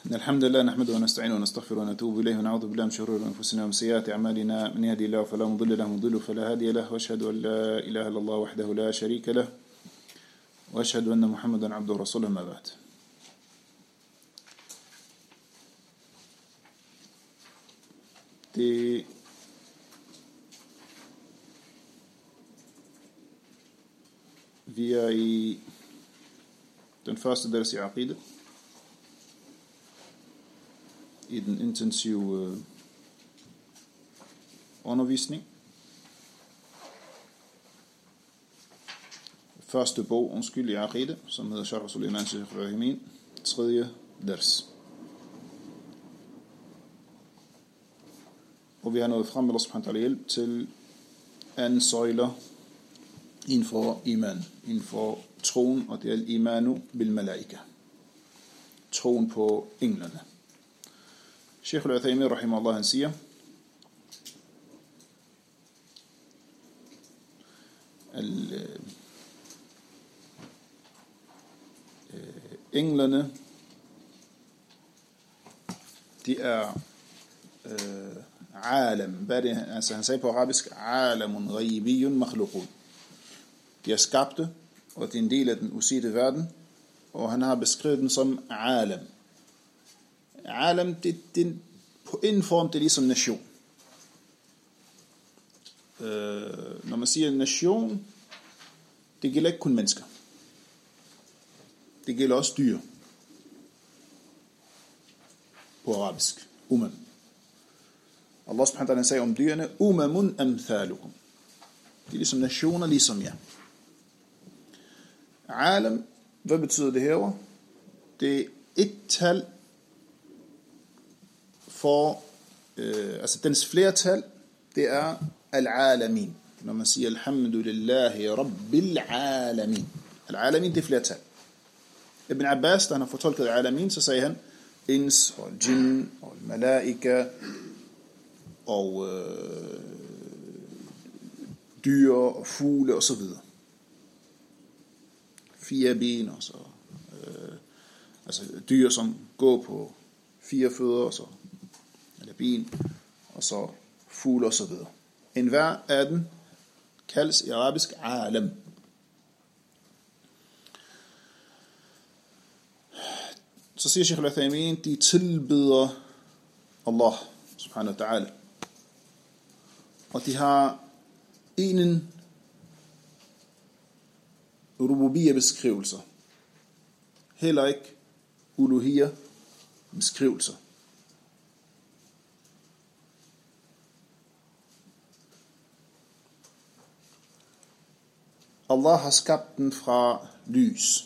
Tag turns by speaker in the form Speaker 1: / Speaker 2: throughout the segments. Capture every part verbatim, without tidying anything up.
Speaker 1: إن الحمد لله نحمده ونستعينه ونستغفره ونتوب إليه ونعوذ بالله من شرور أنفسنا ومن سيئات أعمالنا من يهدي الله فلا مضل له ومن يضلل فلا هادي له وأشهد أن لا إله إلا الله وحده لا شريك له وأشهد أن محمدا عبده ورسوله ما بعد. Det vi er i den første dels i Aqida, i den intensive undervisning. Første bog, undskyld, i Aqida, som hedder Sharh Suleiman Sheikh Rahimin, tredje vers. Og vi har nået frem med Allah subhanahu wa ta'ala hjælp til anden søjler inden for iman, inden for troen, og det er al-imanu bil malaika. Troen på englene. Sheikh al-Uthaymin rahimahullah, han siger, al, øh, englene, de er øh, alam, hvad det, altså han sagde på arabisk, alamun ghaibiyun makhluqun. De er skabte, og det er en del af den usete verden, og han har beskrevet den som alam. Alam, det, det, på en form, det er ligesom nation. Øh, når man siger nation, det gælder ikke kun mennesker. Det gælder også dyr. På arabisk. Umam. Allah subhanahu wa ta'ala sagde om dyrene, umamun amthalukum. Det er ligesom nationer, ligesom jer. Alam, hvad betyder det her? Det er et tal for, øh, altså dens flertal, det er al-alamin. Når man siger alhamdulillahi rabbil alamin. Al-alamin, det er flertal. Ibn Abbas, da han har fortolket al-alamin, så sagde han, ins og jinn og malaika og øh, dyr og fugle og så videre. Fire ben og så øh, altså dyr som går på fire fødder og så eller ben og så fugle og så videre. En hver af den kaldes i arabisk alam. Så siger Sheikh al-Uthaymin, de tilbeder Allah subhanahu wa ta'ala, og de har en rububiyya beskrivelser, heller ikke uluhiyya beskrivelser. Allah har skabt den fra lys.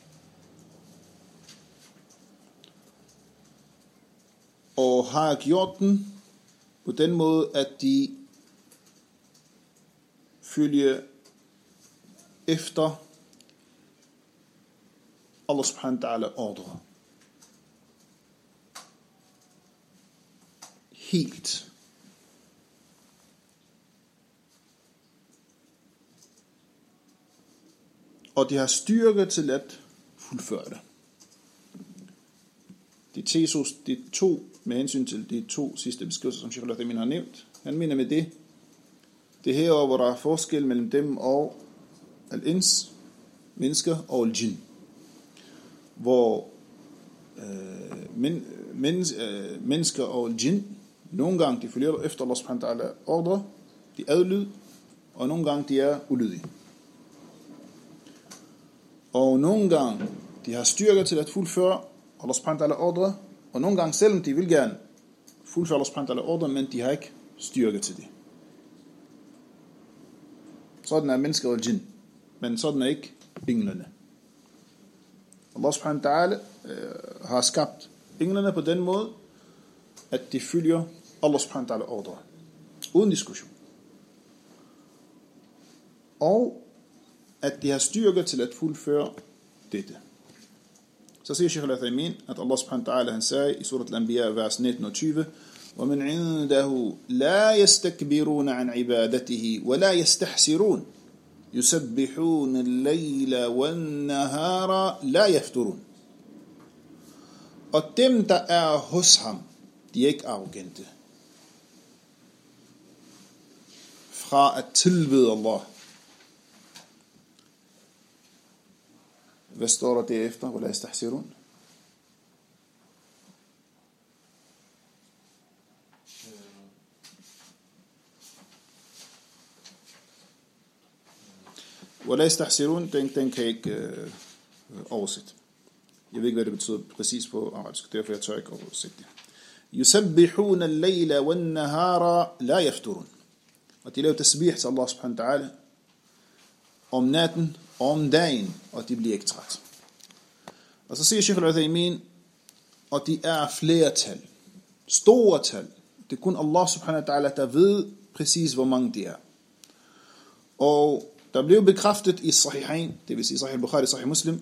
Speaker 1: Og har gjort den på den måde, at de følger efter Allah subhanahu wa ta'ala ordre. Helt. Og de har styrke til at fuldføre det. De tesos, de to, med hensyn til de to sidste beskrivelser, som Sheikh al-Uthaymin har nævnt, han mener med det, det her, hvor der er forskel mellem dem og al-ins, mennesker, og al-jinn. Hvor øh, men, men, øh, mennesker og al-jinn, nogle gange de følger efter Allah subhanahu wa ta'ala ordre, de er adlyd, og nogle gange de er ulydige. Og nogle gange de har styrke til at fuldføre Allah subhanahu wa ta'ala ordre, og nogle gange selvom de vil gerne fuldføre Allah subhanahu wa ta'ala ordre, men de har ikke styrke til det. Sådan er mennesker og jinn, men sådan er ikke englene. Allah subhanahu wa ta'ala øh, har skabt englene på den måde, at de følger Allah subhanahu wa ta'ala ordre, uden diskussion. Og at de har styrke til at fuldføre dette. Så siger Sheikh al-Uthaymin, at Allah subhanahu wa ta'ala, han sagde i surat al-Anbiya, vers nitten og tyve, وَمِنْ عِنْدَهُ لَا يَسْتَكْبِرُونَ عَنْ عِبَادَتِهِ وَلَا يَسْتَحْسِرُونَ يُسَبِّحُونَ اللَّيْلَ وَالنَّهَارَ لَا يَفْتُرُونَ. Og dem, der er hos ham, de er ikke arrogante. Fra at tilbede Allah. Hvad står der derefter? وَلَا يَسْتَحْسِرُونَ. وَلَا يَسْتَحْسِرُونَ, den, den kan jeg ikke øh, oversætte. Jeg ved ikke, hvad det betyder præcis på arabisk, derfor jeg tør ikke oversætte det. يُسَبِّحُونَ اللَّيْلَ وَالنَّهَارَ لَا يَفْتُرُونَ. Og de laver tasbih til Allah subhanahu wa ta'ala om natten og om dagen, og de bliver ikke træt. Og så siger Sheikh al-Uthaymin, og de er flertal, store tal. Det er kun Allah subhanahu wa ta'ala, der ved præcis, hvor mange de er. Og der blev bekræftet i Sahihain, det vil sige Sahih Bukhari, Sahih Muslim,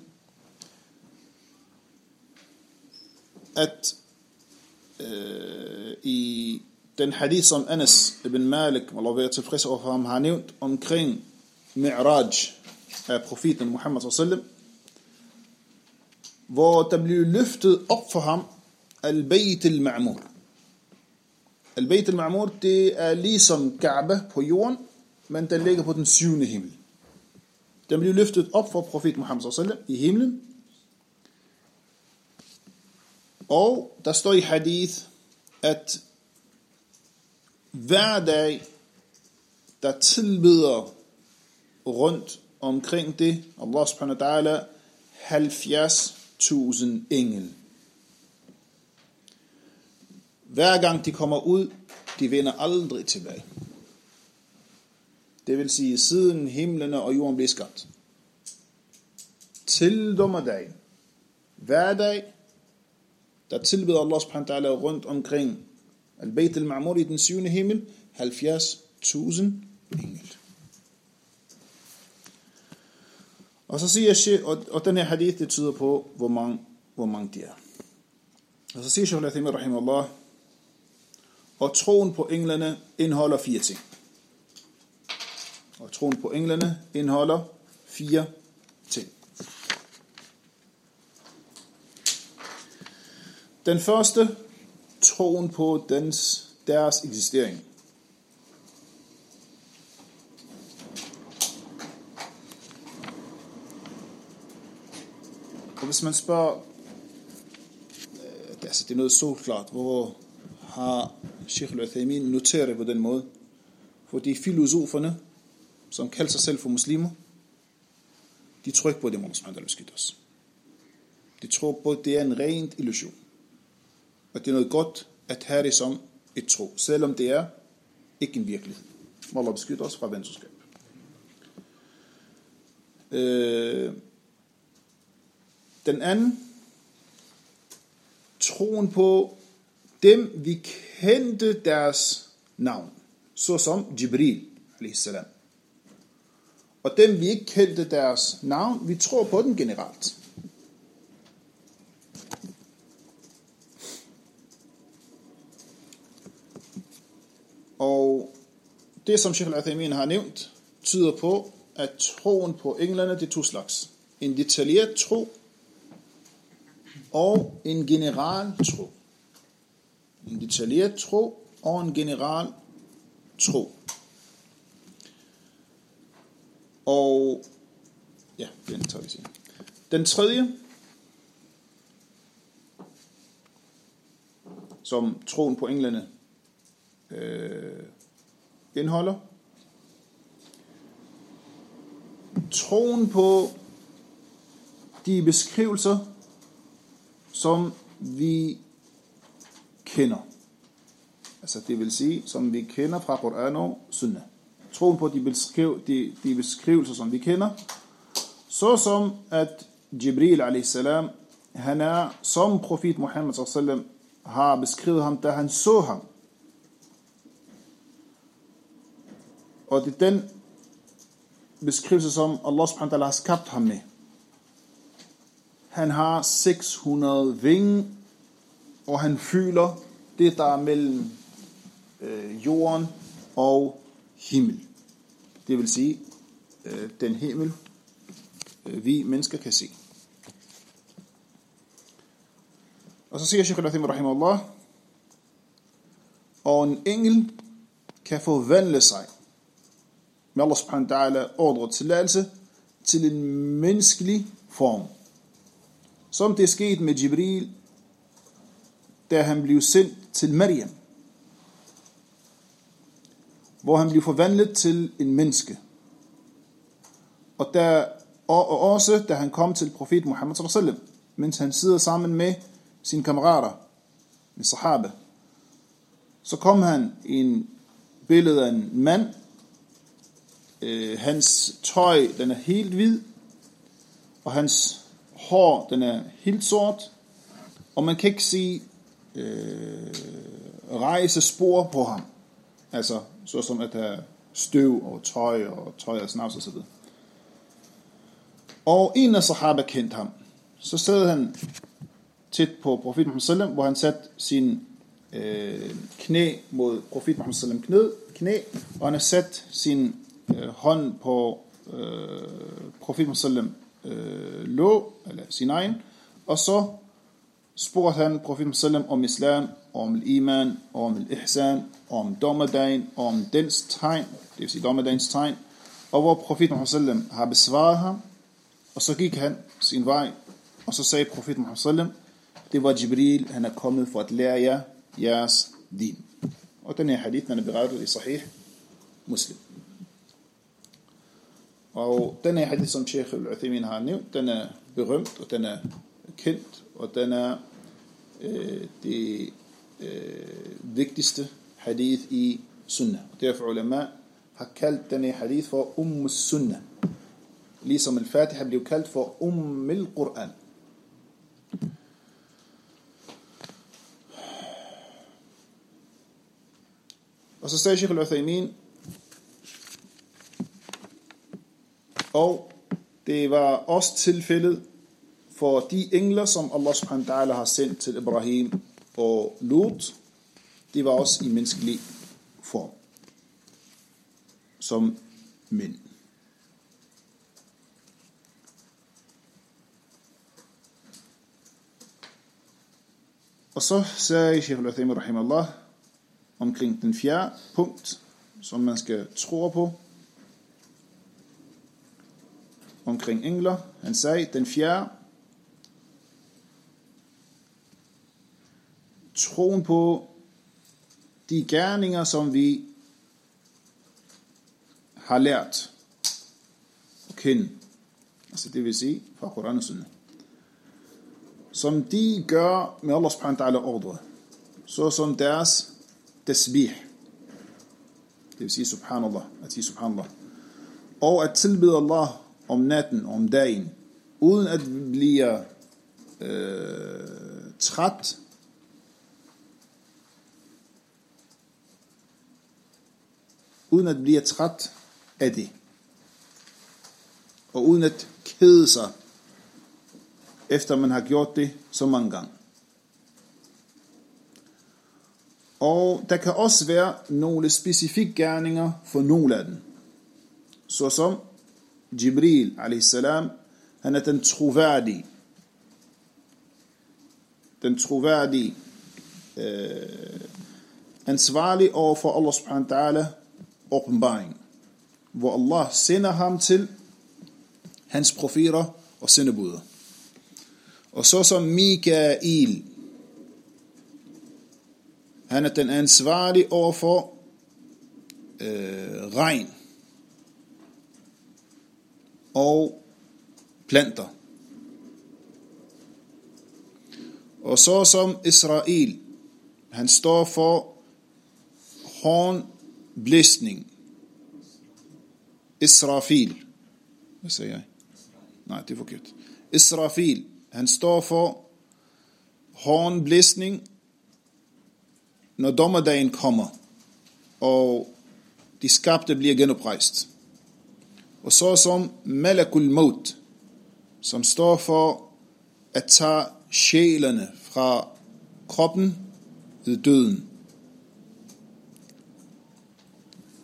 Speaker 1: at øh, i den hadith, som Anas ibn Malik, Allah være tilfreds over for ham, har nævnt omkring Mi'raj af profeten Muhammad sallallahu alaihi wasallam, hvor der blev løftet op for ham Al-Bayt al-Ma'mur. Al-Bayt al-Ma'mur, det er ligesom Kaaba på jorden, men den ligger på den syvende himmel. Den blev løftet op for profeten Muhammad sallallahu alaihi wasallam i himlen. Og der står i hadith, at hver dag, der tilbeder rundt omkring det, Allah subhanahu wa ta'ala, halvfjerds tusind engel. Hver gang de kommer ud, de vender aldrig tilbage. Det vil sige, siden himlene og jorden blev skabt. Til dommedagen. Hver dag, der tilbeder Allah subhanahu wa ta'ala rundt omkring Al-Bayt al-Ma'mur i den syvende himmel, halvfjerds tusind engel. Og så siger jeg, og, og den her hadith, det tyder på, hvor mange, hvor mange de er. Og så siger Sheikh al-Uthaymin rahimahullah, og troen på englene indeholder fire ting. Og troen på englene indeholder fire ting. Den første, troen på dens, deres eksistering. Og hvis man spørger, altså det er noget så klart, hvor har Sheikh al-Uthaymin noteret det på den måde? Fordi filosoferne, som kalder sig selv for muslimer, de tror ikke på det, Allah subhanahu wa ta'ala beskytter os. De tror på, at det er en rent illusion. Og det er noget godt at have det som et tro, selvom det er ikke en virkelighed. Allah beskytter os fra venskab. Øh, den anden, troen på dem, vi kendte deres navn, såsom Jibril, alayhi salam. Og dem, vi ikke kendte deres navn, vi tror på den generelt. Og det, som Sheikh al-Uthaymin har nævnt, tyder på, at troen på englene, det er to slags. En detaljeret tro og en general tro. En detaljeret tro og en general tro. Og ja, den tager vi sige. Den tredje, som troen på englene øh, indeholder, troen på de beskrivelser, som vi kender. Altså det vil sige, som vi kender fra Koran og Sunnah. Troen på de, beskriv, de, de beskrivelser, som vi kender, såsom at Jibril alayhi salam, han er, som profet Muhammad sallallahu alaihi wasallam har beskrevet ham, da han så ham. Og det er den beskrivelse, som Allah subhanahu wa ta'ala har skabt ham med. Han har seks hundrede vinge, og han føler det, der er mellem øh, jorden og himmel. Det vil sige, øh, den himmel, øh, vi mennesker kan se. Og så siger Sheikh al-Uthaymin rahimahullah, og en engel kan forvandle sig med Allah subhanahu wa ta'ala ordre tilladelse til en menneskelig form. Som det er sket med Jibril, da han blev sendt til Maryam, hvor han blev forvandlet til en menneske. Og, der, og, og også da han kom til profet Muhammad sallallahu alaihi wasallam, mens han sidder sammen med sine kammerater, med sahaba, så kom han i en billede af en mand. Øh, hans tøj, den er helt hvid, og hans hår, den er helt sort, og man kan ikke se øh, rejsespor på ham. Altså, såsom at der er støv og tøj og tøj og snavs og så videre. Og en af sahaba kendte ham. Så sad han tæt på profet Muhammad sallam, hvor han satte sin øh, knæ mod profet Muhammad sallam knæ, knæ, og han har sat sin øh, hånd på øh, profet Muhammad sallam øh, lå, eller sin egen, og så spurgte han profet Muhammad sallam om islam, om iman, om ihsan, om dommedagen, om dens tegn, det vil sige dommedagens tegn, og hvor profet Muhammad sallam har besvaret ham, og så gik han sin vej, og så sagde profet Muhammad sallam, det var Jibril, han er kommet for at lære jer jeres din. Og den her hadith, den er berettet i Sahih Muslim. Og den her hadith, som Sheikh al-Uthaymin har nævnt, den er berømt, og den er kendt, og den er øh, det øh, vigtigste hadith i sunnah. Derfor ulema har kaldt den her hadith for Umm sunnah. Ligesom al-Fatiha blev kaldt for Umm al-Quran. Og så sagde Sheikh al-Uthaymin, og det var også tilfældet for de engler, som Allah subhanahu wa ta'ala har sendt til Ibrahim og Lut, det var også i menneskelig form, som mænd. Og så sagde Sheikh al-Uthaymin rahimahullah omkring den fjerde punkt, som man skal tro på, omkring engler. Han sagde, den fjerde, troen på de gerninger, som vi har lært at kende, altså det vil sige fra Koran og Sunnah, som de gør med Allah subhanahu wa ta'ala ordre, så som deres tasbih, det vil sige subhanallah, at sige subhanallah, og at tilbede Allah om natten og om dagen, uden at blive øh, træt, uden at blive træt af det, og uden at kede sig, efter man har gjort det så mange gange. Og der kan også være nogle specifikke gerninger for nogle af dem. Såsom Jibril alayhis salam, han er den troværdige. Den troværdige øh, ansvarlig over for Allah subhanahu wa ta'ala åbenbaring, hvor Allah sender ham til hans profeter og sendebuder. Og så som Mikael, han er den ansvarlige over for øh, regn og planter. Og så som Israel, han står for hornblæsning. Israfil. Hvad siger jeg? Nej, det er forkert. Israfil, han står for hornblæsning, når dommedagen kommer, og de skabte bliver genoprejst. Og så som Malakul Maut, som står for at tage sjælene fra kroppen ved døden.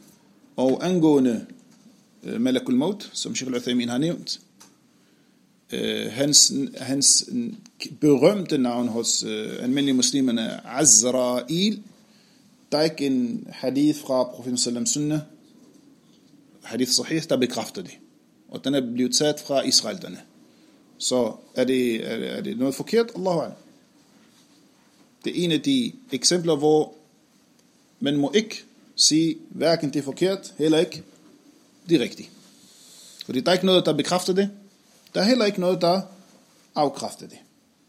Speaker 1: Og angående uh, Malakul Maut, som Sheikh al-Uthaymin har nævnt, øh, hans, hans berømte navn hos øh, almindelige muslimerne er Azrail. Der er ikke en hadith fra profeten sallam sunna, hadith sahih, der bekræfter det. Og den er blevet taget fra israelerne. Så er det, er, er det noget forkert? Allahu a'lam. Det er en af de eksempler, hvor man må ikke sige, hverken det er forkert, heller ikke det er rigtigt. Fordi der er ikke noget, der bekræfter det. Der er heller ikke noget, der afkræfter det.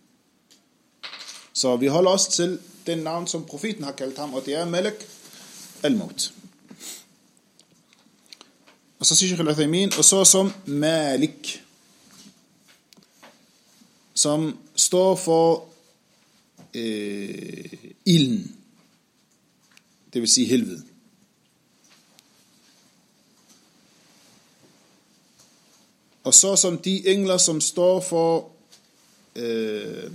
Speaker 1: Så vi holder os til den navn, som profeten har kaldt ham, og det er Malak al-Maut. Og så siger Sheikh al-Uthaymin, og så som Malik, som står for øh, ilden, det vil sige helvede. Og så som de engler, som står for øh,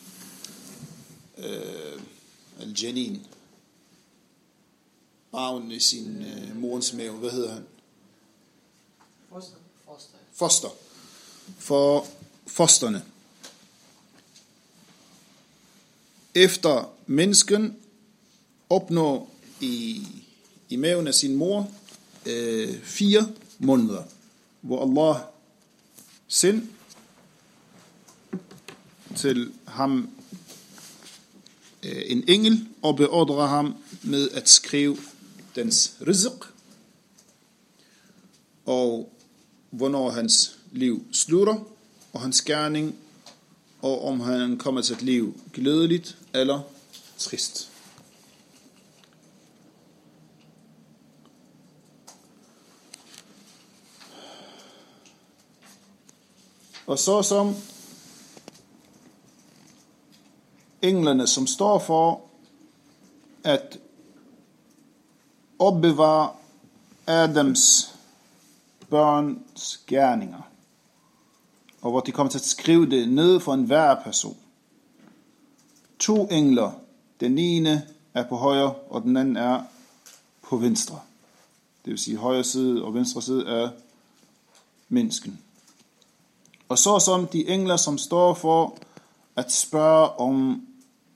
Speaker 1: øh, al-Janin, barven i sin øh, morens mave, hvad hedder han?
Speaker 2: Foster. Foster.
Speaker 1: Foster. For fosterne. Efter mennesken opnår i, i maven af sin mor øh, fire måneder, hvor Allah send til ham øh, en engel og beordrer ham med at skrive dens rizq og hvornår hans liv slutter og hans gerning, og om han kommer til et liv glædeligt eller trist. Og så som englene, som står for at opbevare Adams børns gerninger, og hvor de kommer til at skrive det ned for enhver person. To engler, den ene er på højre, og den anden er på venstre. Det vil sige højre side og venstre side er mennesken. Og så som de engler, som står for at spørge om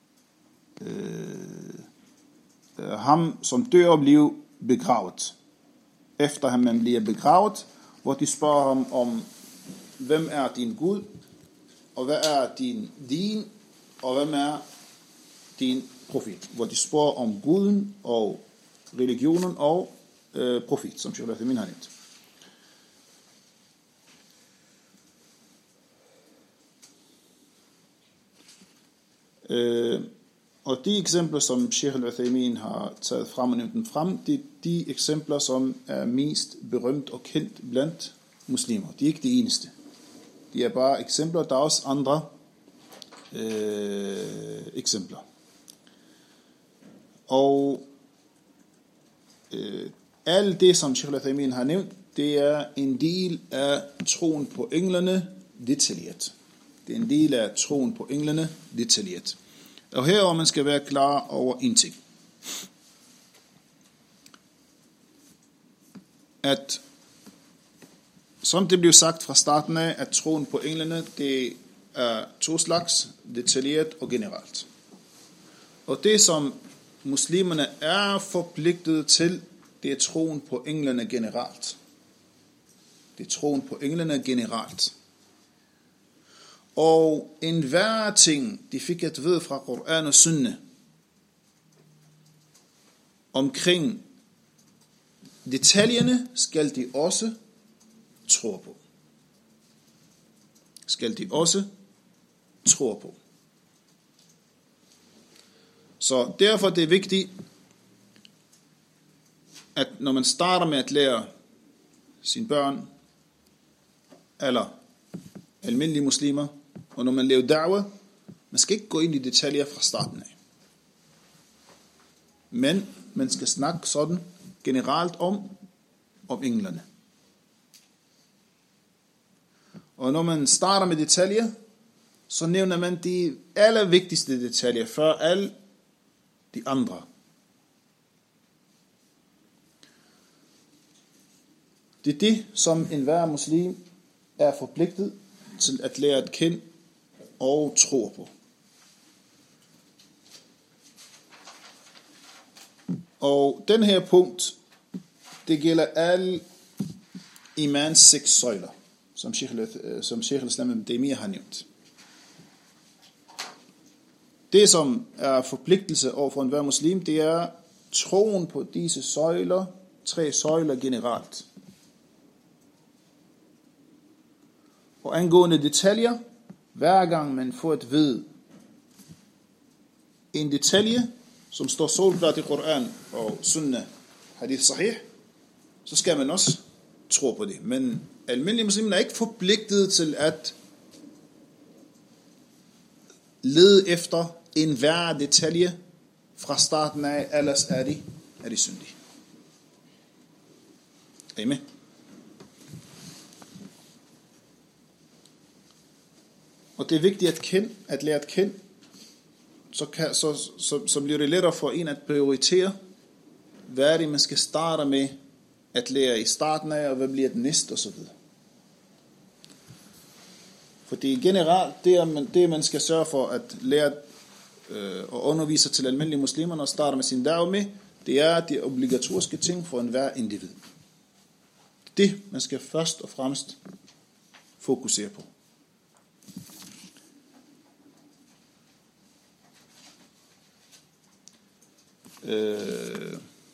Speaker 1: øh, øh, ham, som dør og bliver begravet. Efter ham man bliver begravet, hvor de spørger ham om, hvem er din Gud, og hvad er din din, og hvem er din profet. Hvor de spørger om Guden og religionen og øh, profet, som Sheikh al-Uthaymin har nævnt. Øh, og de eksempler, som Sheikh al-Uthaymin har taget frem og nævnt dem frem, det er de eksempler, som er mest berømt og kendt blandt muslimer. De er ikke de eneste. De er bare eksempler. Der er også andre øh, eksempler. Og øh, alt det, som Sheikh al-Uthaymin har nævnt, det er en del af troen på englene detaljeret. Det er en del af troen på englene detaljeret. Og herover man skal være klar over en ting. At som det blev sagt fra starten af, at troen på englene, det er to slags, detaljeret og generelt. Og det som muslimerne er forpligtet til, det er troen på englene generelt. Det er troen på englene generelt. Og enhver ting, de fik at vide fra Koran og Sunne, omkring detaljerne, skal de også tro på. Skal de også tro på. Så derfor det er vigtigt, at når man starter med at lære sine børn, eller almindelige muslimer, og når man laver da'wah, man skal ikke gå ind i detaljer fra starten af. Men man skal snakke sådan generelt om, om englene. Og når man starter med detaljer, så nævner man de allervigtigste detaljer før alle de andre. Det er det, som enhver muslim er forpligtet til at lære at kende og tro på. Og den her punkt, det gælder alle imans seks søjler, som Sheikh, som Sheikh al-Islam ibn Taymiyyah har nævnt. Det, som er forpligtelse overfor enhver muslim, det er troen på disse søjler, tre søjler generelt. Og angående detaljer, hver gang man får at vide en detalje, som står solklart i Koran og Sunnah, hadith sahih, så skal man også tro på det. Men almindelige muslimer er ikke forpligtet til at lede efter enhver detalje fra starten af, ellers er de, er de syndige. Er I med? Og det er vigtigt at kende, at lære at kende, så, kan, så, så, så bliver det lettere for en at prioritere, hvad er det, man skal starte med at lære i starten af, og hvad bliver det næste, osv. Fordi generelt, det, er man, det man skal sørge for at lære øh, og undervise til almindelige muslimer, og starte med sin dag med, det er de obligatoriske ting for enhver individ. Det, man skal først og fremmest fokusere på. Øh,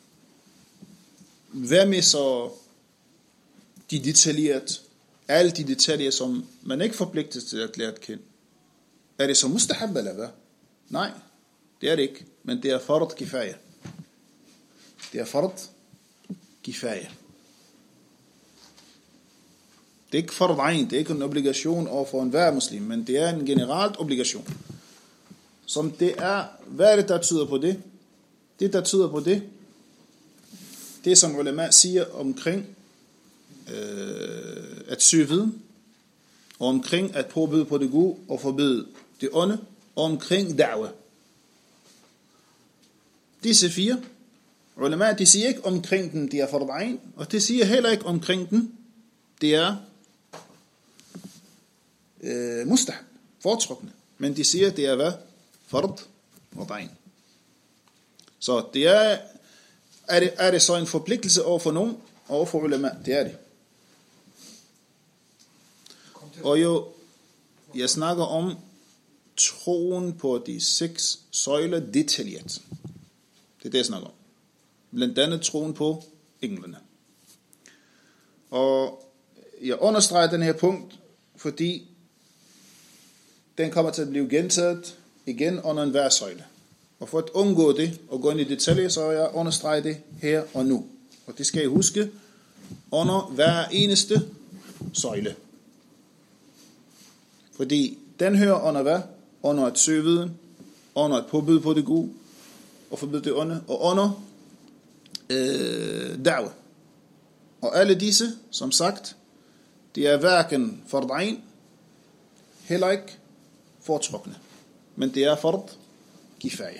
Speaker 1: hvad med så de detaljerede, alle de detaljer, som man ikke forpligtes til at lære at kende? Er det så mustahab eller hvad? Nej, det er det ikke, men det er fard kifaya. Det er fard kifaya. Det er ikke fard ayn, det er ikke en obligation overfor enhver muslim, men det er en generelt obligation. Som det er, hvad er det, der tyder på det? Det, der tyder på det, det som ulema siger omkring øh, at søge viden, og omkring at påbyde på det gode og forbyde det onde, og omkring da'wah. Disse fire ulema, de siger ikke omkring den, det er fard ayn, og de siger heller ikke omkring den, det er øh, mustahab, foretrukne. Men de siger, det er hvad? Fard og ayn. Så det er, er det, er det så en forpligtelse over for nogen, over for ulema? Det er det. Og jo, jeg snakker om troen på de seks søjler detaljeret. Det er det, jeg snakker om. Blandt andet troen på englene. Og jeg understreger den her punkt, fordi den kommer til at blive gentaget igen under enhver søjle. Og for at undgå det og gå ind i detaljer, så jeg understreger det her og nu. Og det skal I huske under hver eneste søjle. Fordi den hører under hvad? Under at søge viden, under at påbyde på det gode, og forbyde det onde, og under øh, da'wah. Og alle disse, som sagt, de er hverken fard ayn, heller ikke foretrukne. Men det er fard kifaya.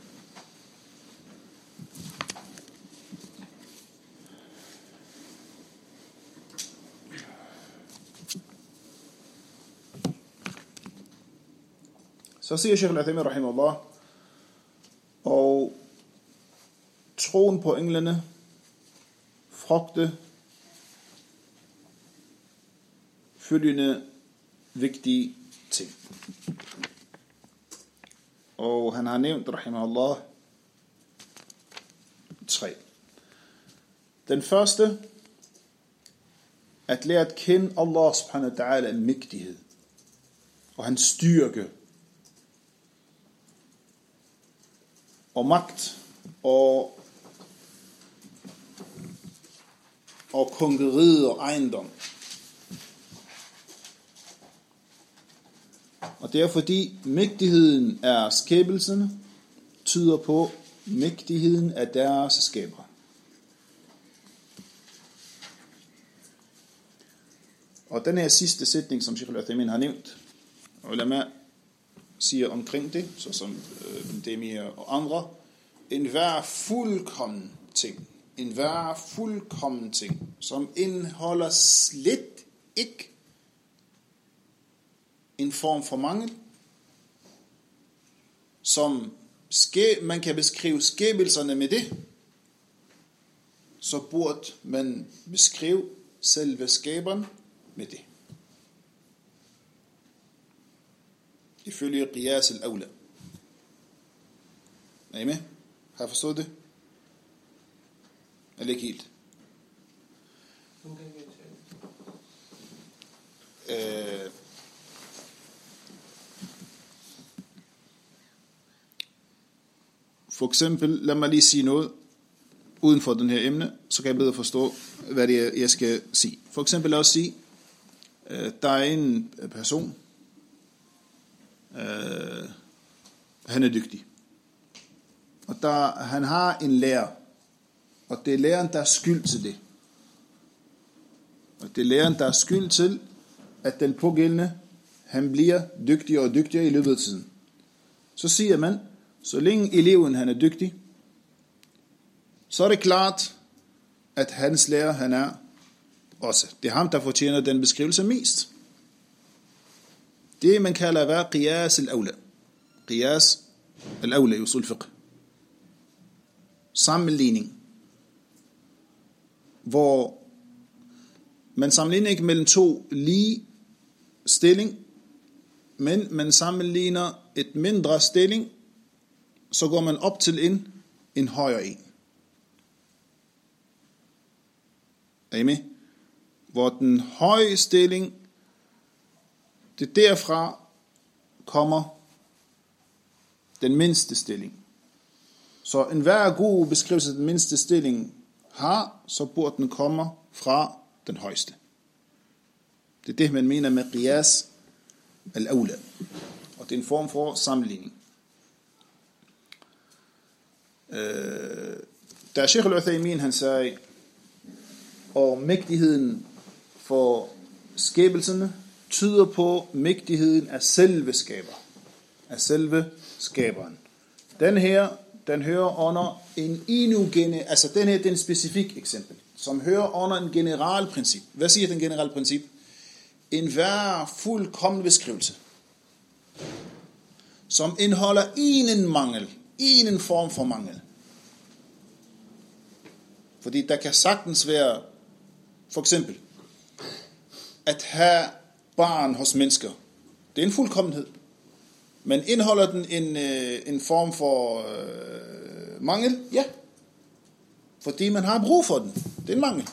Speaker 1: Så siger Sheikh al-Uthaymin rahimahullah, og troen på englene frugte følgende vigtige ting. Og han har nævnt, rahimahullah, tre. Den første, at lære at kende Allah subhanahu wa ta'ala mægtighed og hans styrke og magt og og kongeriget og ejendom. Og det er fordi mægtigheden af skabelserne tyder på mægtigheden af deres skaber. Og den her sidste sætning, som Sheikh al-Uthaymin har nævnt, ulema siger omkring det, så som Ibn Taymiyyah og andre, en hver fuldkommen ting, en hver fuldkommen ting, som indeholder slet ikke en form for mangel, som ske, man kan beskrive skabelserne med det, så burde man beskrive selve skaberen med det. Ifølge qiyas al-awla. Er I med? Har I forstået det? Eller ikke helt? Øh, for eksempel, lad mig lige sige noget uden for den her emne, så kan jeg bedre forstå, hvad det er, jeg skal sige. For eksempel lad os sige, øh, der er en person, øh, han er dygtig. Og der, han har en lærer, og det er læreren, der er skyld til det. Og det er læreren, der er skyld til, at den pågældende, han bliver dygtigere og dygtigere i løbet af tiden. Så siger man, så længe eleven han er dygtig, så er det klart, at hans lærer han er også. Det er ham, der fortjener den beskrivelse mest. Det man kalder hvad? Qiyas al-awla. Qiyas al-awla i usul fiqh. Sammenligning. Hvor man sammenligner ikke mellem to lige stilling, men man sammenligner et mindre stilling, så går man op til en, en højere en. Er I med? Hvor den høje stilling, det derfra kommer den mindste stilling. Så enhver god beskrivelse af den mindste stilling har, så burde den komme fra den højeste. Det er det, man mener med qiyas al-awla. Og det er en form for sammenligning. Øh, da Sheikh al-Uthaymin han sagde, og mægtigheden for skabelserne tyder på mægtigheden af selve skaber. Af selve skaberen. Den her, den hører under en inugene, altså den her, det er en specifik eksempel, som hører under en general princip. Hvad siger den generelle princip? En hver fuldkommen beskrivelse, som indeholder en mangel, en form for mangel. Fordi der kan sagtens være, for eksempel, at have barn hos mennesker. Det er en fuldkommenhed. Men indeholder den en, en form for øh, mangel? Ja. Fordi man har brug for den. Det er en mangel.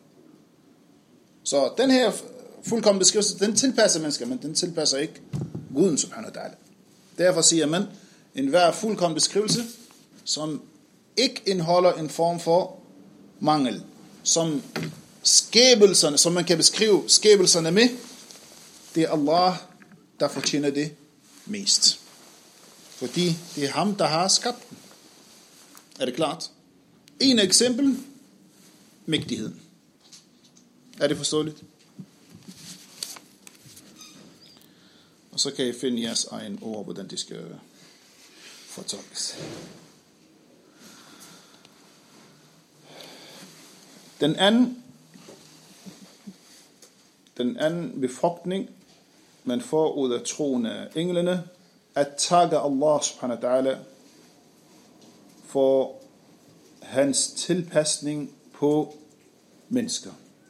Speaker 1: Så den her fuldkommen beskrivelse, den tilpasser mennesker, men den tilpasser ikke Guden subhanahu wa ta'ala. Derfor siger man, en hver fuldkommen beskrivelse, som ikke indeholder en form for mangel, som skabelserne, som man kan beskrive skabelserne med, det er Allah, der fortjener det mest. Fordi det er ham, der har skabt den. Er det klart? En eksempel, mægtigheden. Er det forståeligt? Og så kan I finde jeres egen ord, hvordan det skal fortolkes. Den anden, den anden befrugtning, man får ud af troen af englene, at takke Allah subhanahu wa ta'ala for hans tilpasning på mennesker.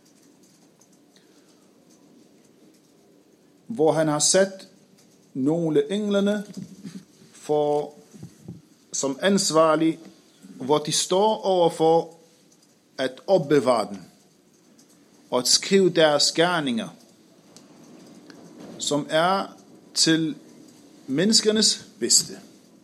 Speaker 1: Hvor han har sat nogle englene for, som ansvarlige, hvor de står overfor at opbevare den, og at skrive deres gerninger, som er til menneskernes bedste.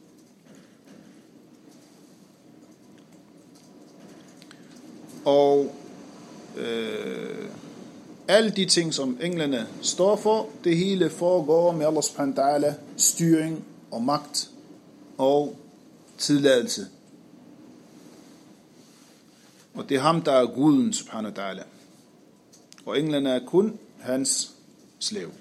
Speaker 1: Og øh, alle de ting, som englene står for, det hele foregår med Allah subhanahu wa ta'ala, styring og magt og tilladelse. Og det er ham, der er Guden subhanahu wa ta'ala. Og englene er kun hans slave.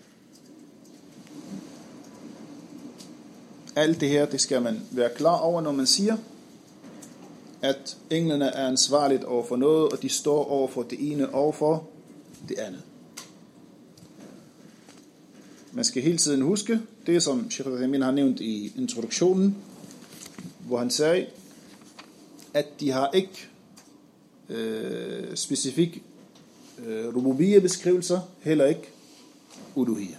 Speaker 1: Alt det her, det skal man være klar over, når man siger, at englene er ansvarligt over for noget, og de står over for det ene over for det andet. man skal hele tiden huske det, som Sheikh al-Uthaymeen har nævnt i introduktionen, hvor han sagde, at de har ikke øh, specifik øh, rububiyya-beskrivelser, heller ikke uluhiyya.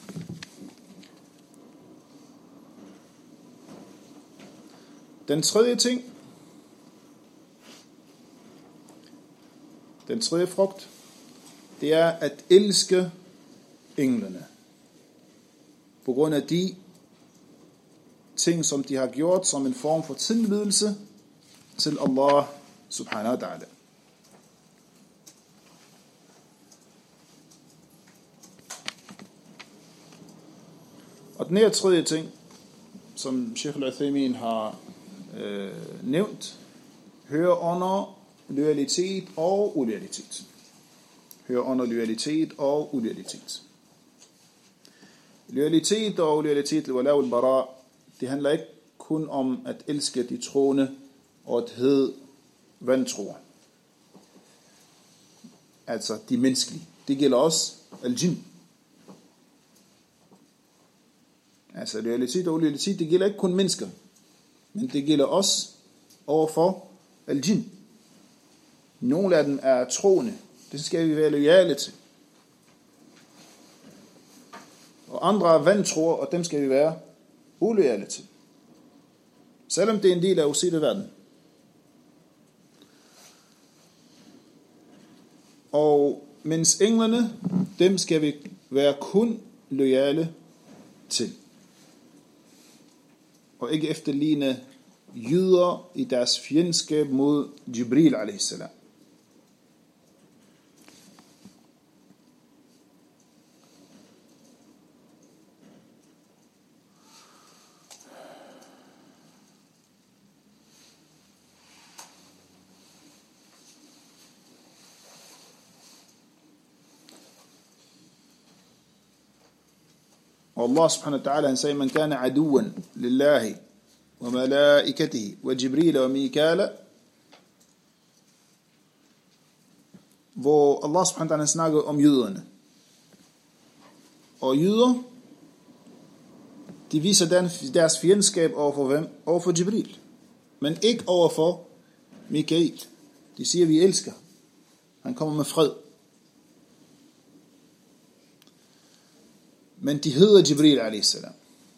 Speaker 1: Den tredje ting, den tredje frugt, det er at elske englene. På grund af de ting, som de har gjort som en form for tilbedelse til Allah subhanahu wa ta'ala. Og den her tredje ting, som Sheikh al-Uthaymeen har øh, nævnt, hører under loyalitet og uloyalitet. Hører under loyalitet og uloyalitet. Loyalitet og loyalitet, wala wal bara, det handler ikke kun om at elske de troende og at hedde vantroer. Altså de menneskelige. Det gælder også al-jinn. Altså loyalitet og uloyalitet, det gælder ikke kun mennesker, men det gælder også overfor al-jinn. Nogle af dem er troende. Det skal vi være loyale til. Og andre er vantroer, og dem skal vi være uloyale til. Selvom det er en del af usette verden. Og mens englene, dem skal vi være kun loyale til. Og ikke efterligne jøder i deres fjendskab mod Jibril alaihi salam. والله سبحانه وتعالى أن من كان عدوا لله وملائكته وجبريل وميكال, hvor Allah subhanahu wa ta'ala snakker om jøderne. Og jøder, de viser deres fjendskab overfor hvem? Overfor Jibril. Men ikke overfor Mikael. De siger, vi elsker. Han kommer med fred. Men de hedder Jibril alaihi salam.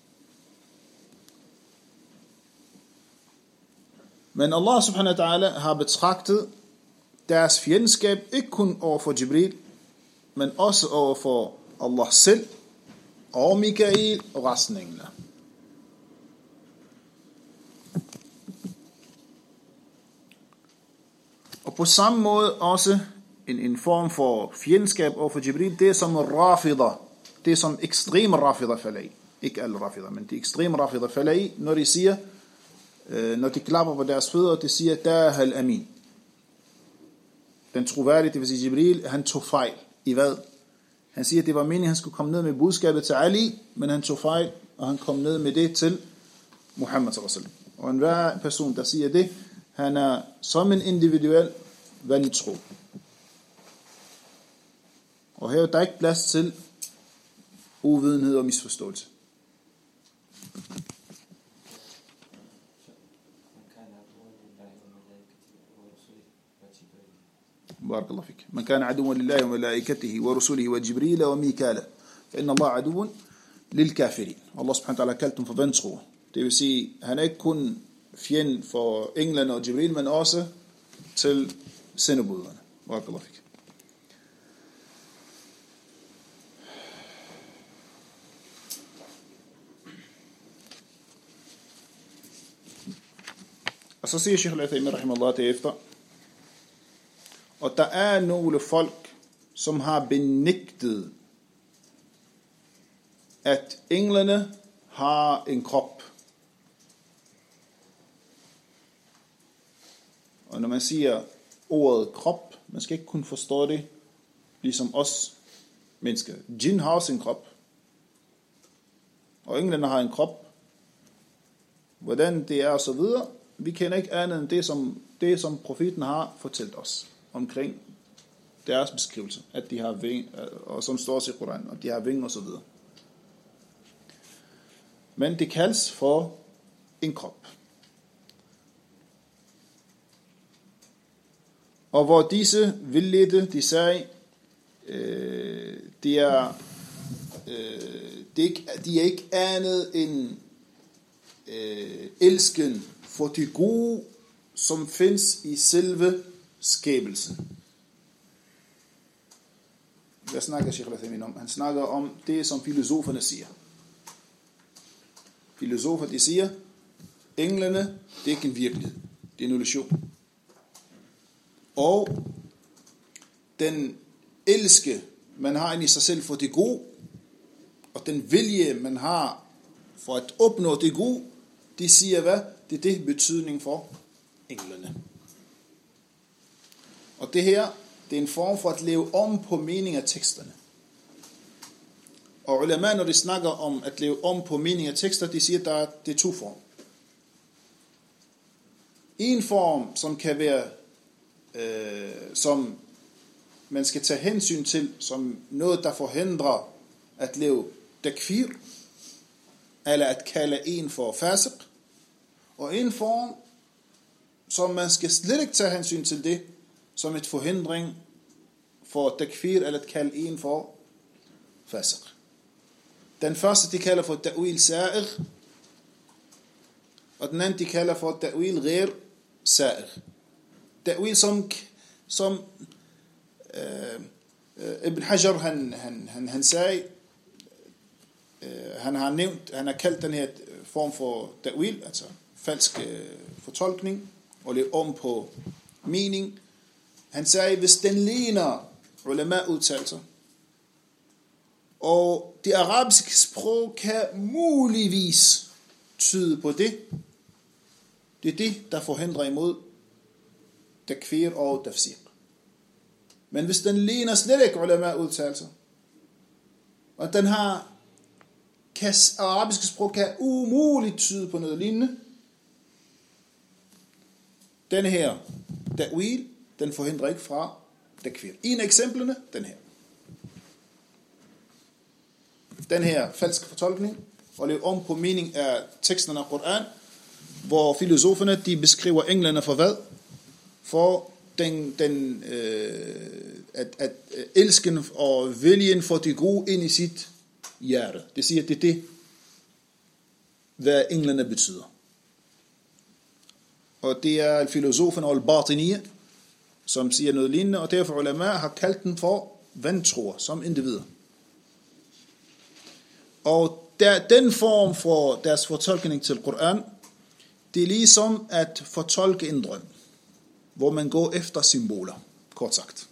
Speaker 1: Men Allah subhanahu wa ta'ala har betragtet deres fjendskab ikke kun over for Jibril, men også over for Allah selv, og Mikael og resten af englene. Og på samme måde også en, en form for fjendskab over for Jibril, det er som rafida. Det er som ekstrem rafida falai. Ikke alle rafida, men de ekstrem rafida falai, når de siger, øh, når de klapper på deres fødder, de siger, Taha al-Amin. Den troværdige, det vil sige Jibril, han tog fejl. I hvad? Han siger, at det var meningen, at han skulle komme ned med budskabet til Ali, men han tog fejl, og han kom ned med det til Muhammad sallallahu alaihi wasallam. Og enhver person, der siger det, han er som en individuel vantro. Og her er der ikke plads til uvidenhed og misforståelse. بارك الله فيك. من كان عدوا لله وملائكته ورسله وجبريل وميكال فإن الله عدو للكافرين. Allah subhanahu wa ta'ala kaldte dem for vantro. Det vil sige, han er ikke kun fjend for englene og Jibril, men også til sendebuderne. بارك الله فيك. Og så siger Sheikh al-Uthaymeen rahimahullah derefter, og der er nogle folk, som har benægtet, at englene har en krop. Og når man siger ordet krop, man skal ikke kun forstå det, ligesom os mennesker. Jinn har også en krop, og englene har en krop. Hvordan det er og så videre, vi kender ikke andet end det, som, det, som profeten har fortalt os omkring deres beskrivelse, at de har vinger, og som står i Koranen, og de har vinger og så videre. men det kaldes for en krop. Og hvor disse vildledte, de sagde, øh, det er, øh, det er ikke, de er ikke andet end øh, elsken for det gode, som findes i selve skabelsen. Hvad snakker Sheikh Al-Uthaymeen om? Han snakker om det, som filosoferne siger. Filosofer, de siger, englene, det er ikke en virkelighed. Det er en illusion. Og den elske, man har i sig selv for det gode, og den vilje, man har for at opnå det gode, de siger hvad? Det er det betydning for englene. Og det her, det er en form for at leve om på mening af teksterne. Og ulama, når de snakker om at leve om på mening af tekster, de siger, at der er, det er to former. En form, som kan være, øh, som man skal tage hensyn til, som noget, der forhindrer at leve takfir, eller at kalde en for fasiq. Og en form, som man skal slet ikke tage hensyn til det, som et forhindring for takfir, eller at kalde en for fasiq. Den første, de kalder for ta'wil sa'ir, og den anden, de kalder for ta'wil ghair sa'ir. Ta'wil som, som øh, øh, Ibn Hajar, han, han, han, han sagde, øh, han har nævnt, han har kaldt den her form for ta'wil, altså falsk øh, fortolkning, og leve om på mening. Han sagde, hvis den ligner ulama-udtalelser, og det arabiske sprog kan muligvis tyde på det, det er det, der forhindrer imod takfir og tafsir. Men hvis den ligner slet ikke ulama-udtalelser, og den har, kan, arabiske sprog kan umuligt tyde på noget lignende, den her ta'wil, den forhindrer ikke fra takfir. En af eksemplerne, den her. Den her falske fortolkning, og leve om på mening af teksterne af Koran, hvor filosoferne, de beskriver englene for hvad? For den, den øh, at, at elsken og viljen for det gode ind i sit hjerte. Det siger, at det er det, hvad englene betyder. Og det er filosoferne og al-Batiniyya, som siger noget lignende, og derfor ulama har kaldt den for vantroer som individer. Og der, den form for deres fortolkning til Koran, det er ligesom at fortolke en drøm, hvor man går efter symboler, kort sagt.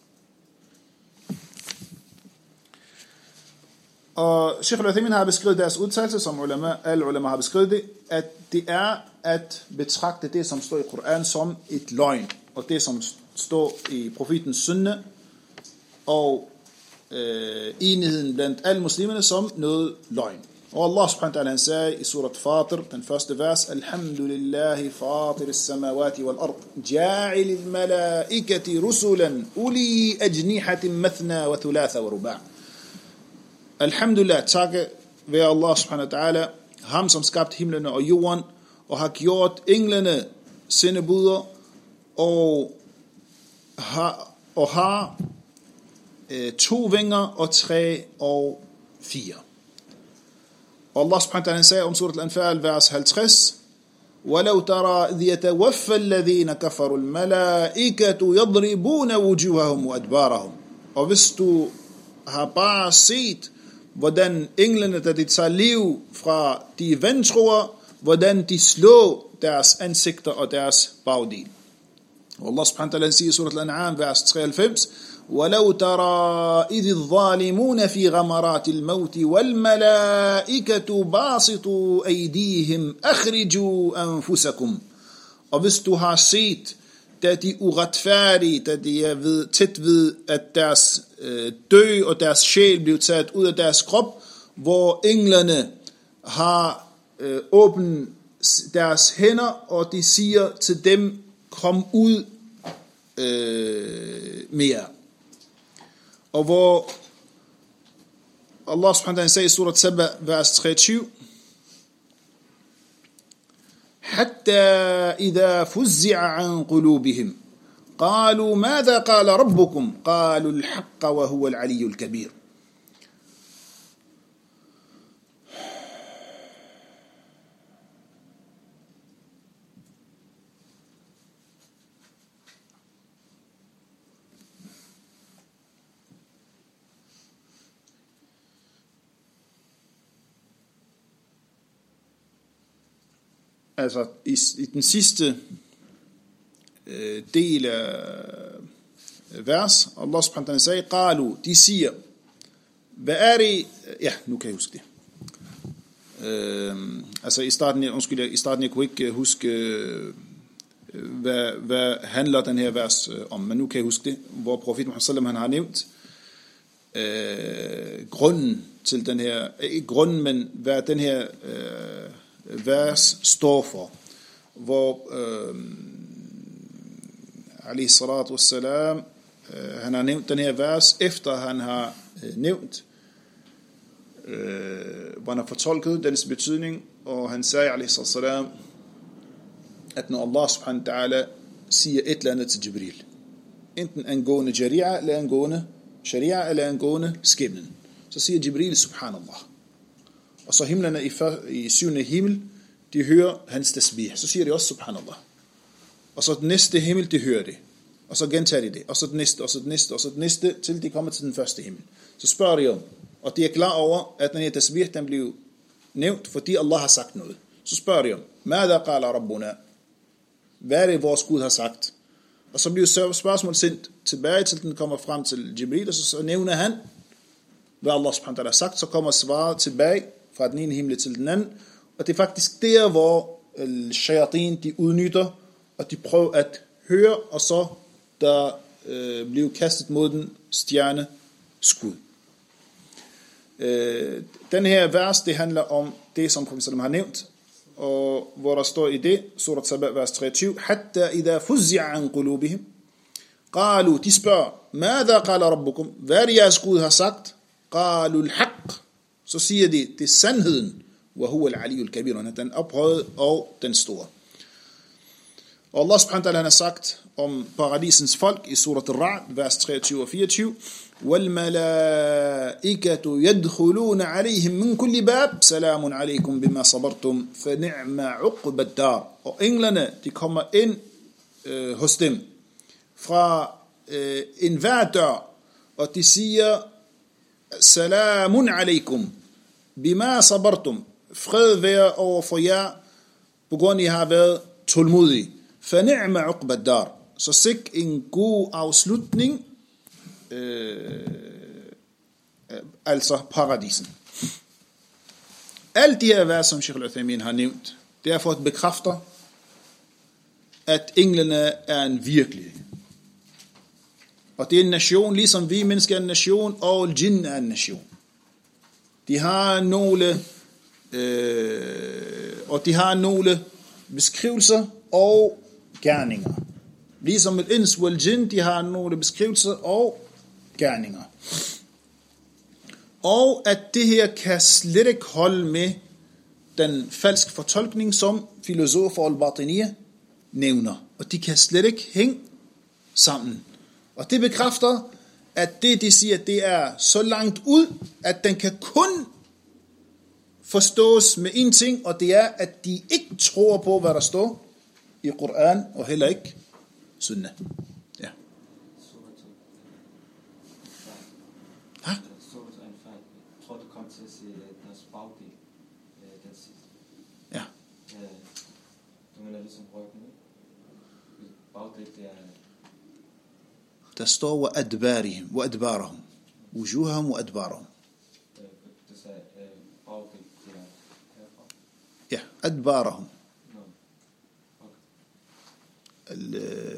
Speaker 1: Og Sheikh Al-Uthaymeen har beskrevet deres udtalelse, som ulama, alle ulama har beskrevet det, at det er at betragte det, som står i Koran, som et løgn, og det, som står i profetens sunna, og øh, enigheden blandt alle muslimerne, som noget løgn. Og Allah subhanahu wa ta'ala, han sagde i surat Fatir, den første vers, Alhamdulillahi fatir as-samawati wal-ard, ja'il al-malaikati rusulan, uli ajnihatin mathna wa thulatha wa ruba'. Alhamdulillah, takke være Allah subhanahu wa ta'ala, ham som skabte himlene og jorden, og har gjort englene sendebuder, og har, og har øh, to vinger, og tre og fire. Og Allah subhanahu wa ta'ala sagde om surat al-Anfal, vers halvtreds, وَلَوْ تَرَى إِذْ يَتَوَفَّى الَّذِينَ كَفَرُوا الْمَلَائِكَةُ يَضْرِبُونَ وُجُوهَهُمْ وَأَدْبَارَهُم. Og hvis du har bare set, hvordan englene, da de tager liv fra de vantroer, hvordan de slår deres ansigter og deres bagdel. Og Allah subhanahu wa ta'ala siger i surat al-An'am, vers treoghalvfems, وَلَوْ تَرَى إِذِ الظَّالِمُونَ فِي غَمَرَاتِ الْمَوْتِ وَالْمَلَائِكَةُ بَاسِطُوا أَيْدِيهِمْ أَخْرِجُوا أَنفُسَكُمْ. Og hvis du har set, da de uretfærdige, da de er ved, tæt ved, at deres øh, dø og deres sjæl bliver taget ud af deres krop, hvor englene har øh, åbnet deres hænder, og de siger til dem, kom ud øh, mere. Og hvor Allah subhanahu wa ta'ala sagde i surat Saba, vers treogtyve, حتى إذا فزع عن قلوبهم قالوا ماذا قال ربكم قالوا الحق وهو العلي الكبير. Altså i, i den sidste øh, del af vers, Allah subhanahu wa ta'ala sagde, qalu, de siger, hvad er det, ja, nu kan jeg huske det. Øh, altså i starten, jeg, undskyld, i starten, jeg kunne ikke huske, øh, hvad, hvad handler den her vers øh, om, men nu kan jeg huske det, hvor profeten Muhammad sallam, han har nævnt øh, grunden til den her, ikke grunden, men hvad den her øh, vers står for, hvor øh, alayhi salatu wassalam, øh, han har nævnt den her vers, efter han har øh, nævnt, øh, hvor han har fortolket dens betydning, og han sagde, alayhi salatu wassalam, at når Allah subhanahu wa ta'ala siger et eller andet til Jibril, enten angående sharia, eller angående sharia, eller angående skæbnen, så siger Jibril, subhanallah. Og så himlene i, i syvende himmel, de hører hans tasbih. Så siger de også subhanallah. Og så den næste himmel, de hører det. Og så gentager de det. Og så den næste, og så den næste, og så den næste, til de kommer til den første himmel. Så spørger de om, og de er klar over, at den her tasbih, den bliver nævnt, fordi Allah har sagt noget. Så spørger de om, Mada qala rabbuna? Hvad er det, vores Gud har sagt? Og så bliver spørgsmålet sendt tilbage, til den kommer frem til Jibril, og så, så nævner han, hvad Allah subhanahu wa ta'ala har sagt, så kommer svaret tilbage fra den ene himmel til den anden, og det er faktisk der, hvor shayatin, de udnytter, og de prøver at høre, og så der øh, bliver kastet mod den stjerne skud. Øh, den her vers, det handler om det, som profeten har nævnt, og hvor der står i det, surat Saba, vers treogtyve, hatta idha fuzzi'a an qulubihim, qalu, de spørger, mada qala rabbukum, hvad det jeres Gud har sagt, qalu al-haq, så siger de, det er sandheden, wa huwa al-ali al-kabir, den ophøjede og den store. Og Allah subhanahu wa ta'ala har sagt om paradisens folk i surat Ar-Ra'd, vers treogtyve og fireogtyve, وَالْمَلَائِكَةُ يَدْخُلُونَ عَلَيْهِمْ مِنْ كُلِّ بَابٍ سَلَامٌ عَلَيْكُمْ بِمَا صَبَرْتُمْ فَنِعْمَ عُقْبَ الدَّارِ. Og englene, de kommer ind øh, hos dem fra øh, enhver dør, og de siger, Salamun alaikum, bima sabartum, fred være over for jer, på grund I har været tålmodige. Fani'ma uqba dar, så sik en god afslutning, øh, altså paradisen. Alt de her vers, som Sheikh al-Uthaymin har nævnt, det er for at bekræfte, at englene er en virkelighed. Og det er en nation, ligesom vi mennesker er en nation, og jinn er en nation. De har nogle, øh, og de har nogle beskrivelser og gerninger. Ligesom et ins wal jinn, de har nogle beskrivelser og gerninger. Og at det her kan slet ikke holde med den falske fortolkning, som filosofer al-Batiniyya nævner. Og de kan slet ikke hænge sammen. Og det bekræfter, at det, de siger, det er så langt ud, at den kan kun forstås med en ting, og det er, at de ikke tror på, hvad der står i Koran, og heller ikke Sunnah. Ja. Hæ?
Speaker 2: Jeg tror, du kom til at sige deres bagdel, den sidste.
Speaker 1: Ja.
Speaker 2: Du mener ligesom ryggen, ikke? Bagdel, det er...
Speaker 1: Der står wa adbarihim wa adbarahum wujuhahum wa adbarahum.
Speaker 2: Det sagde bagdel, det er herfra.
Speaker 1: Ja, adbarahum.
Speaker 2: Okay.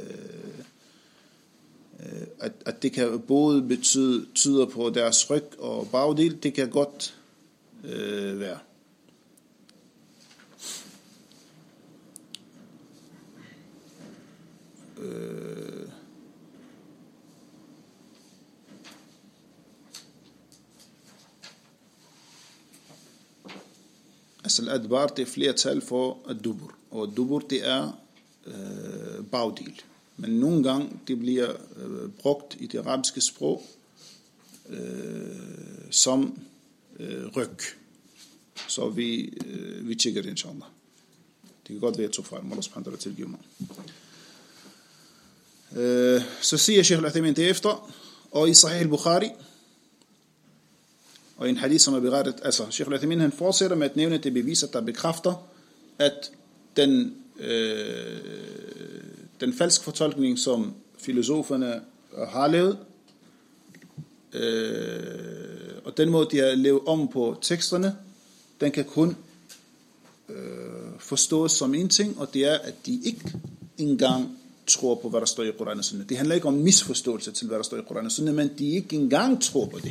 Speaker 1: At, at det kan både betyde tyder på deres ryg og bagdel, det kan godt øh, være. Øh, Altså al-adbar, det er flertal for ad-dubur. Og ad-dubur, det er øh, bagdel. Men nogle gange, det bliver øh, brugt i det arabiske sprog øh, som øh, ryg. Så vi, øh, vi tjekker det, inshallah. Det kan godt være, at jeg tog fejl. Allah subhanahu wa ta'ala tilgive mig. Øh, så siger Sheikh al-Uthaymin derefter, og i Sahih al-Bukhari, og i en hadith, som er berettet, altså Sheikh al-Uthaymin, han fortsætter med at nævne det beviser, der bekræfter, at den, øh, den falske fortolkning, som filosoferne har lavet, øh, og den måde, de har lavet om på teksterne, den kan kun øh, forstås som en ting, og det er, at de ikke engang tror på, hvad der står i Koran og Sunna. Det handler ikke om misforståelse til, hvad der står i Koran og Sunna, men de ikke engang tror på det.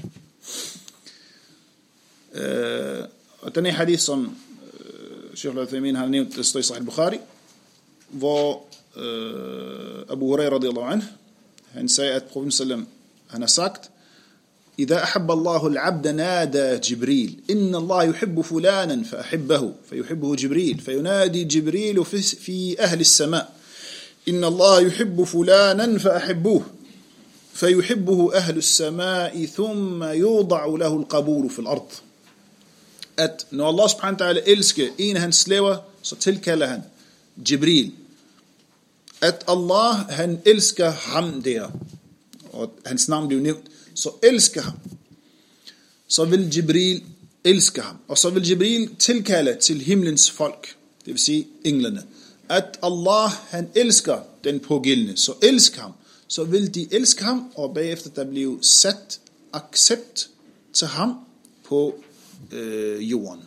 Speaker 1: Øh, og den er hadith, som øh, Sheikh al-Uthaymin har nævnt, det står i Sahih al-Bukhari, hvor øh, Abu Hurairah radiyallahu anhu, han sagde, at profeten sallam, han har sagt, إذا أحب الله العبد نادى جبريل إن الله يحب فلانا فأحبه فيحبه جبريل فينادي جبريل في أهل السماء إن الله يحب فلانا فأحبوه فيحبه أهل السماء ثم يوضع له القبول في الأرض. At når Allah subhanahu wa ta'ala elsker en af hans slaver, så tilkalder han Jibril. At Allah, han elsker ham der, og hans navn bliver nævnt, så elsker ham. Så vil Jibril elske ham, og så vil Jibril tilkalde til himlens folk, det vil sige englene, at Allah, han elsker den pågældende, så elsker ham, så vil de elske ham, og bagefter der bliver sat accept til ham på øh, jorden.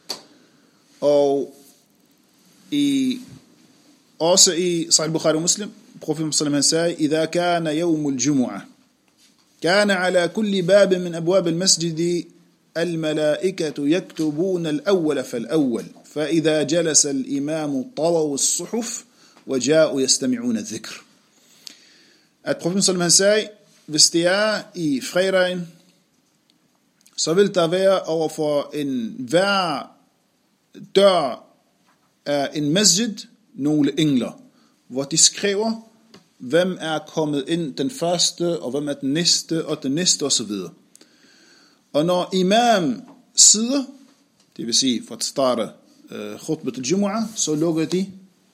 Speaker 1: Og i, også i Sahih Bukhari og Muslim, profeten sallallahu alaihi wasallam sagde, إذا كان يوم الجمعة كان على كل باب من أبواب المسجد الملائكة يكتبون الأول فالأول فإذا جلس الإمام طووا الصحف وجاءوا يستمعون الذكر. At profeten sallallahu alaihi wasallam sagde, hvis det er i fredagen, så vil der være overfor en hver dør af en masjid nogle engler, hvor de skriver, hvem er kommet ind den første, og hvem er den næste, og den næste, og så videre. Og når imam sidder, det vil sige for at starte uh, khutbet al-Jumu'ah, så lukker de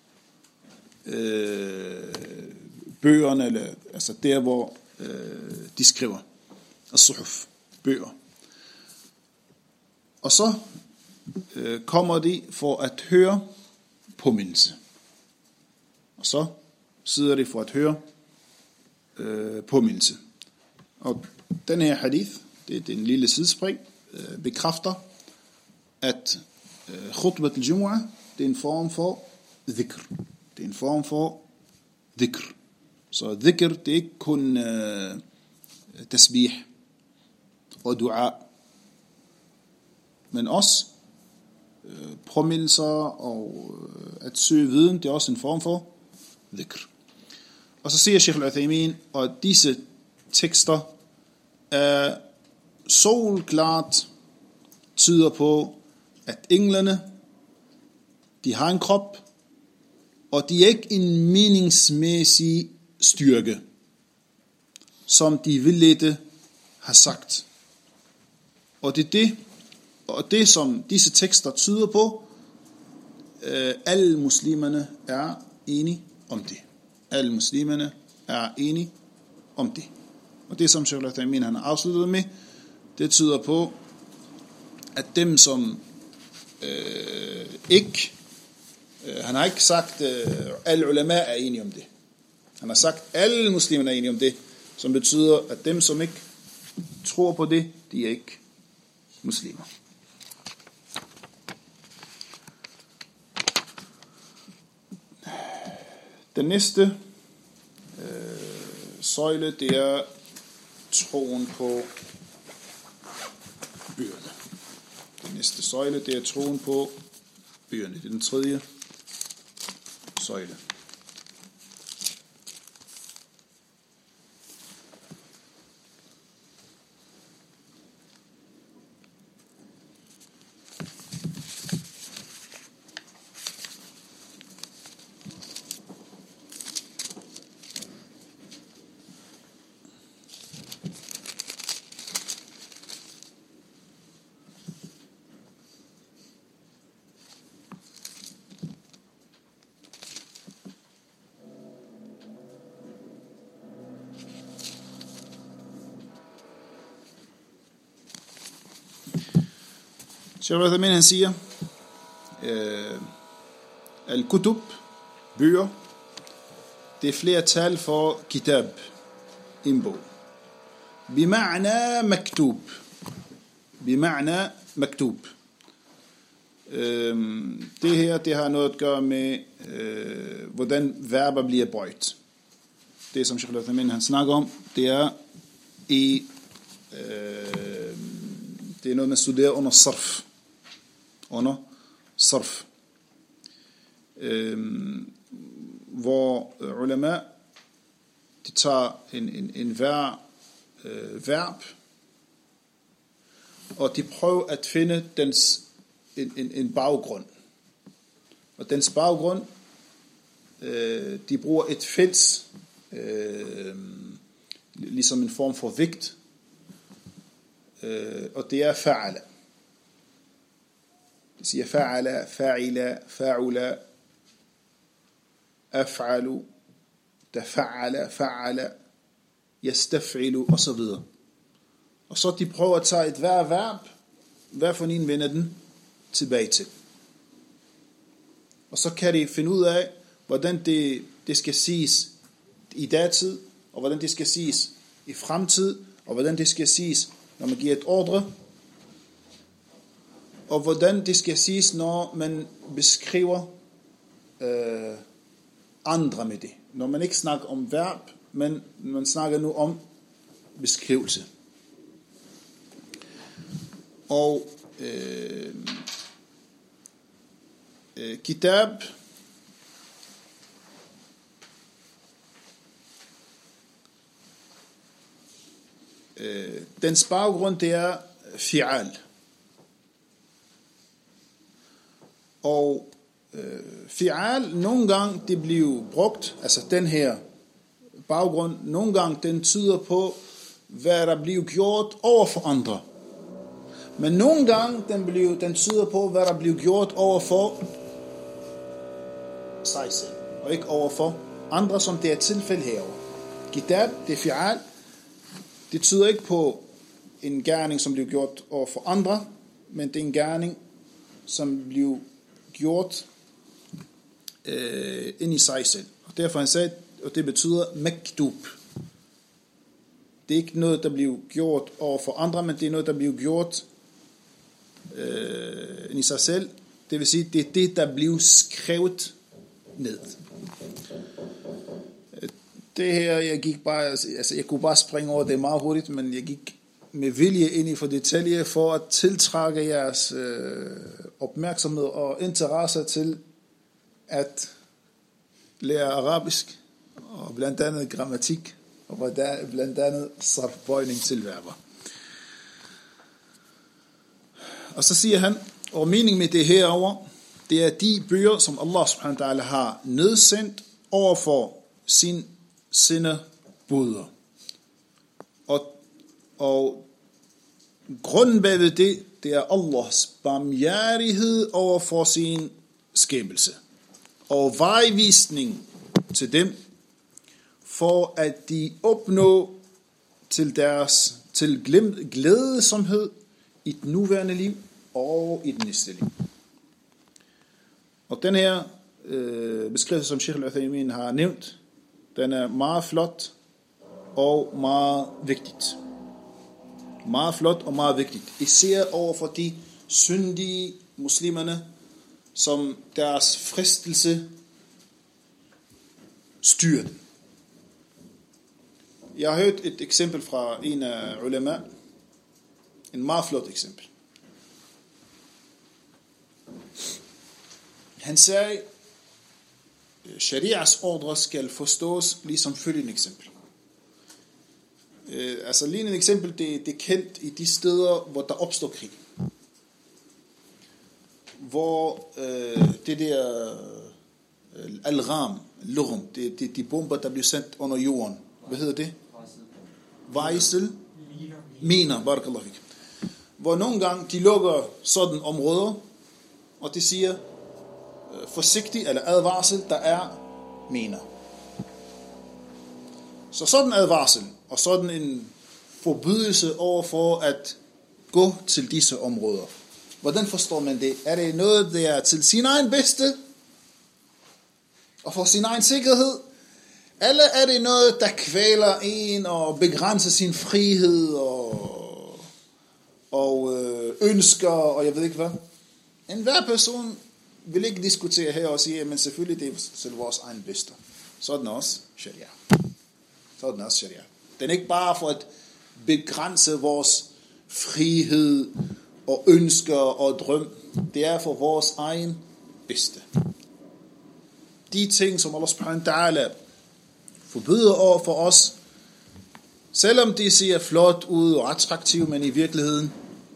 Speaker 1: uh, bøgerne, eller, altså der, hvor uh, de skriver, as-suhuf, bøger. Og så uh, kommer de for at høre påmindelse. Og så sidder de for at høre øh, påmindelse. Og den her hadith, det, det er en lille sidespring, øh, bekræfter, at øh, khutbat al-Jumu'ah, det er en form for dhikr. Det er en form for dhikr. Så dhikr, det er ikke kun øh, tasbih og dua, men også øh, påmindelser og øh, at søge viden, det er også en form for dhikr. Og så siger Sheikh al-Uthaymin, at disse tekster er solklart tyder på, at englene, de har en krop, og de er ikke en meningsmæssig styrke, som de vildledte har sagt. Og det er det, og det som disse tekster tyder på, øh, alle muslimerne er enige om det. Alle muslimerne er enige om det. Og det som Sheikh al-Uthaymin han har afsluttet med, det tyder på, at dem som øh, ikke, øh, han har ikke sagt, øh, alle ulama er enige om det. Han har sagt, alle muslimerne er enige om det, som betyder, at dem som ikke tror på det, de er ikke muslimer. Den næste øh, søjle, det er troen på bøgerne. Den næste søjle, det er troen på bøgerne. Det er den tredje søjle. Sheikh Al-Uthaymin han siger, øh, al-kutub, bøger, det er flere tal for kitab, en bog. Bima'na maktub. Bima'na maktub. Øhm, det her, det har noget at gøre med, øh, hvordan verber bliver bøjt. Det, som Sheikh Al-Uthaymin han snakker om, det er i, øh, det er noget, man studerer under sarf. Under sarf. Øhm, hvor ulama, de tager en, en, en hver øh, verb, og de prøver at finde dens, en, en, en baggrund. Og dens baggrund, øh, de bruger et fælles, øh, ligesom en form for vægt, øh, og det er fa'ala. Det siger fa'ala, fa'ila, fa'ula, af'alu, tafa'ala, fa'ala, yastaf'ilu, og så videre. Og så de prøver at tage et hver verb, hvad for en vender den tilbage til. Og så kan de finde ud af, hvordan det, det skal siges i datid, og hvordan det skal siges i fremtid, og hvordan det skal siges, når man giver et ordre, og hvordan det skal siges, når man beskriver øh, andre med det. Når man ikke snakker om verb, men man snakker nu om beskrivelse. Og øh, øh, kitab, øh, dens baggrund, det er fi'al. Og øh, fi'al, nogle gange det bliver brugt, altså den her baggrund, nogle gange den tyder på, hvad der bliver gjort over for andre. Men nogle gange den, bliver, den tyder på, hvad der bliver gjort over for sig selv, og ikke over for andre, som det er tilfælde herovre. Kitab, det er fi'al, det tyder ikke på en gerning, som bliver gjort over for andre, men det er en gerning, som bliver gjort øh, ind i sig selv. Og derfor han sagde, og det betyder maktub. Det er ikke noget, der bliver gjort over for andre, men det er noget, der bliver gjort øh, ind i sig selv. Det vil sige, det er det, der bliver skrevet ned. Det her, jeg gik bare, altså jeg kunne bare springe over det meget hurtigt, men jeg gik med vilje ind i for detaljer for at tiltrække jeres øh, opmærksomhed og interesse til at lære arabisk, og blandt andet grammatik, og blandt andet sarfbøjning til verber. Og så siger han, og meningen med det herover, det er de bøger, som Allah subhanahu wa ta'ala har nedsendt overfor sin sendebuder. Og, og grunden bag ved det, det er Allahs barmhjertighed overfor sin skabelse. Og vejvisning til dem, for at de opnår til deres til glædesomhed i det nuværende liv og i det næste liv. Og den her øh, beskrivelse, som Sheikh Al-Uthaymin har nævnt, den er meget flot og meget vigtigt. Meget flot og meget vigtigt. Især over for de syndige muslimerne, som deres fristelse styrer dem. Jeg har hørt et eksempel fra en af ulema. En meget flot eksempel. Han sagde, sharias ordre skal forstås ligesom følgende eksempel. Øh, altså lige et eksempel, det, det er kendt i de steder, hvor der opstår krig. Hvor øh, det der øh, al-ram, lurum, det, det, de bomber, der bliver sendt under jorden. Hvad hedder det? Vejsel. Miner, barakallahu fik. Hvor nogle gange de lukker sådan områder, og de siger øh, forsigtig eller advarsel, der er miner. Så sådan advarsel og sådan en forbydelse over for at gå til disse områder. Hvordan forstår man det? Er det noget, der er til sin egen bedste? Og for sin egen sikkerhed? Eller er det noget, der kvæler en og begrænser sin frihed og, og øh, ønsker, og jeg ved ikke hvad? En hver person vil ikke diskutere her og sige, men selvfølgelig det er til vores egen bedste. Sådan også sharia. Sådan også sharia. Den er ikke bare for at begrænse vores frihed og ønsker og drøm. Det er for vores egen bedste. De ting, som Allah subhanahu wa ta'ala forbyder over for os, selvom de ser flot ud og attraktive, men i virkeligheden,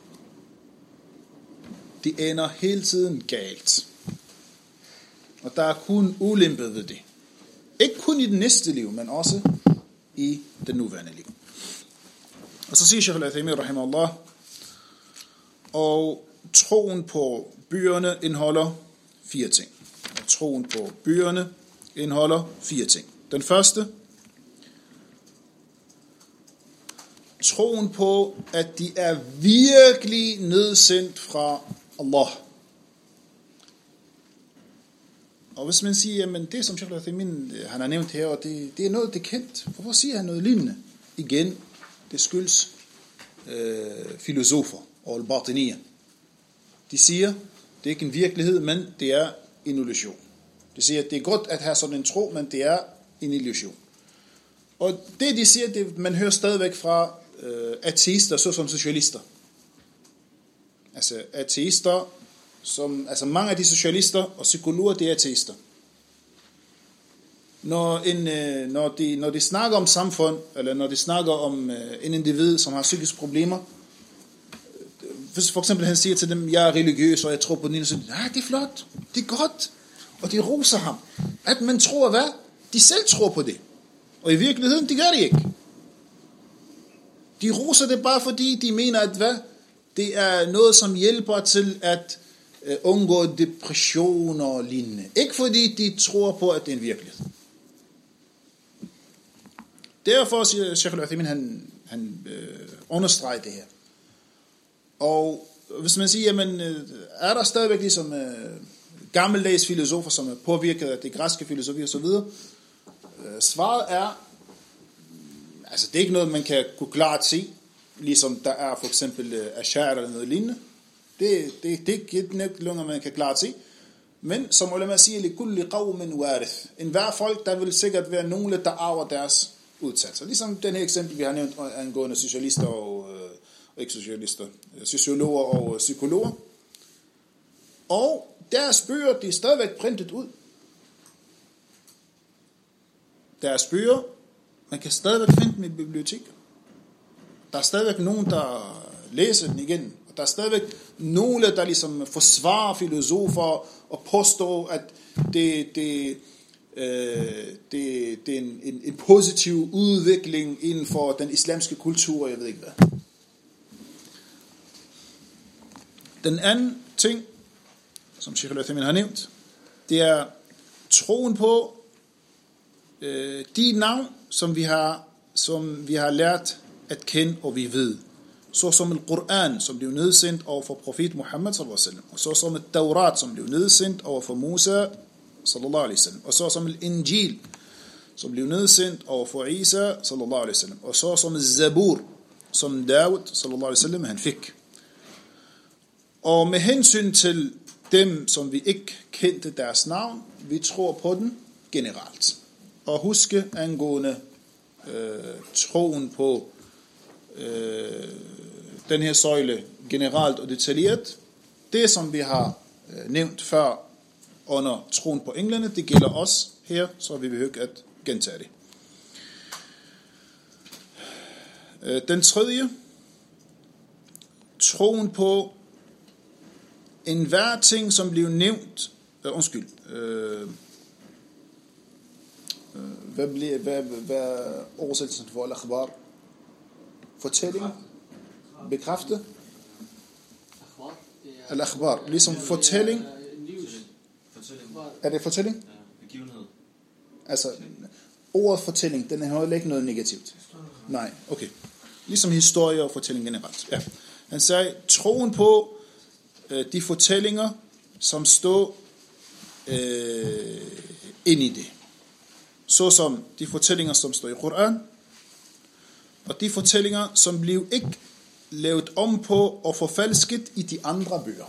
Speaker 1: de ender hele tiden galt. Og der er kun ulempe ved det. Ikke kun i det næste liv, men også i det nuværende liv. Og så siger Sheikh al-Uthaymin rahimahullah, og troen på byerne indeholder fire ting. Og troen på byerne indeholder fire ting. Den første, troen på, at de er virkelig nedsendt fra Allah. Og hvis man siger, jamen det som Sheikh al-Uthaymin han har nævnt her, og det, det er noget, det er kendt. Hvorfor siger han noget lignende? Igen, det skyldes øh, filosofer og al-Batiniya. De siger, det er ikke en virkelighed, men det er en illusion. De siger, at det er godt at have sådan en tro, men det er en illusion. Og det de siger, det man hører stadigvæk fra øh, ateister, såsom socialister. Altså ateister, som, altså mange af de socialister og psykologer, det er ateister. Når, en, øh, når, de, når de snakker om samfund, eller når de snakker om øh, en individ, som har psykiske problemer, hvis for eksempel han siger til dem, jeg er religiøs, og jeg tror på den ene, så ja, det er flot, det er godt, og de roser ham. At man tror hvad? De selv tror på det. Og i virkeligheden, det gør de ikke. De roser det bare fordi, de mener, at hvad? Det er noget, som hjælper til at uh, undgå depression og lignende. Ikke fordi de tror på, at det er en virkelighed. Derfor siger Sheikh al-Uthaymin, han, han øh, understreger det her. Og hvis man siger, jamen, er der stadigvæk ligesom øh, gammeldags filosofer, som er påvirket af det græske filosofi og så videre? Øh, svaret er, altså det er ikke noget, man kan kunne klart se, ligesom der er for eksempel øh, Ash'ari eller noget lignende. Det, det, det er ikke noget, man kan klart se. Men som ulama siger, likulli qawmin warith. En hver folk, der vil sikkert være nogle, der arver deres udsatser. Ligesom den her eksempel, vi har nævnt angående socialister og øh, ikke socialister, sociologer og psykologer. Og deres bøger, de er stadigvæk printet ud. Deres bøger, man kan stadigvæk finde dem i biblioteket. Der er stadigvæk nogen, der læser den igen. Og der er stadigvæk nogle, der ligesom forsvarer filosofer og påstår, at det, det, øh, det, det er en, en, en positiv udvikling inden for den islamske kultur, jeg ved ikke hvad. Den anden ting, som Sheikh al-Uthaymin har nævnt, det er troen på øh, de navn, som vi har, som vi har lært at kende, og vi ved. Så som al-Quran, som blev nedsendt over for profet Muhammad sallallahu alaihi wasallam, og så som al-Tawrat, som blev nedsendt over for Musa sallallahu alaihi wasallam, og så som al-Injil, som blev nedsendt over for Isa sallallahu alaihi wasallam, og så som al-Zabur, som Daud sallallahu alaihi wasallam han fik. Og med hensyn til dem, som vi ikke kendte deres navn, vi tror på den generelt. Og huske angående øh, troen på øh, den her søjle generelt og detaljeret. Det, som vi har øh, nævnt før under troen på englene, det gælder os her, så vi behøver ikke at gentage det. Øh, den tredje, troen på en hver ting, som blev nævnt, øh, undskyld, øh, øh, hvad bliver, hvad, hvad oversættelsen for al-akhbar? Fortælling? Bekræfte? Al-akhbar, ligesom fortælling? Er det fortælling?
Speaker 2: Begivenhed.
Speaker 1: Altså, ordet fortælling, den har ikke noget negativt. Nej, okay. Ligesom historie og fortælling generelt. Ja. Han sagde, troen på øh, de fortællinger, som står øh, ind i det. Såsom de fortællinger, som står i Koran, og de fortællinger, som blev ikke lavet om på og forfalsket i de andre bøger.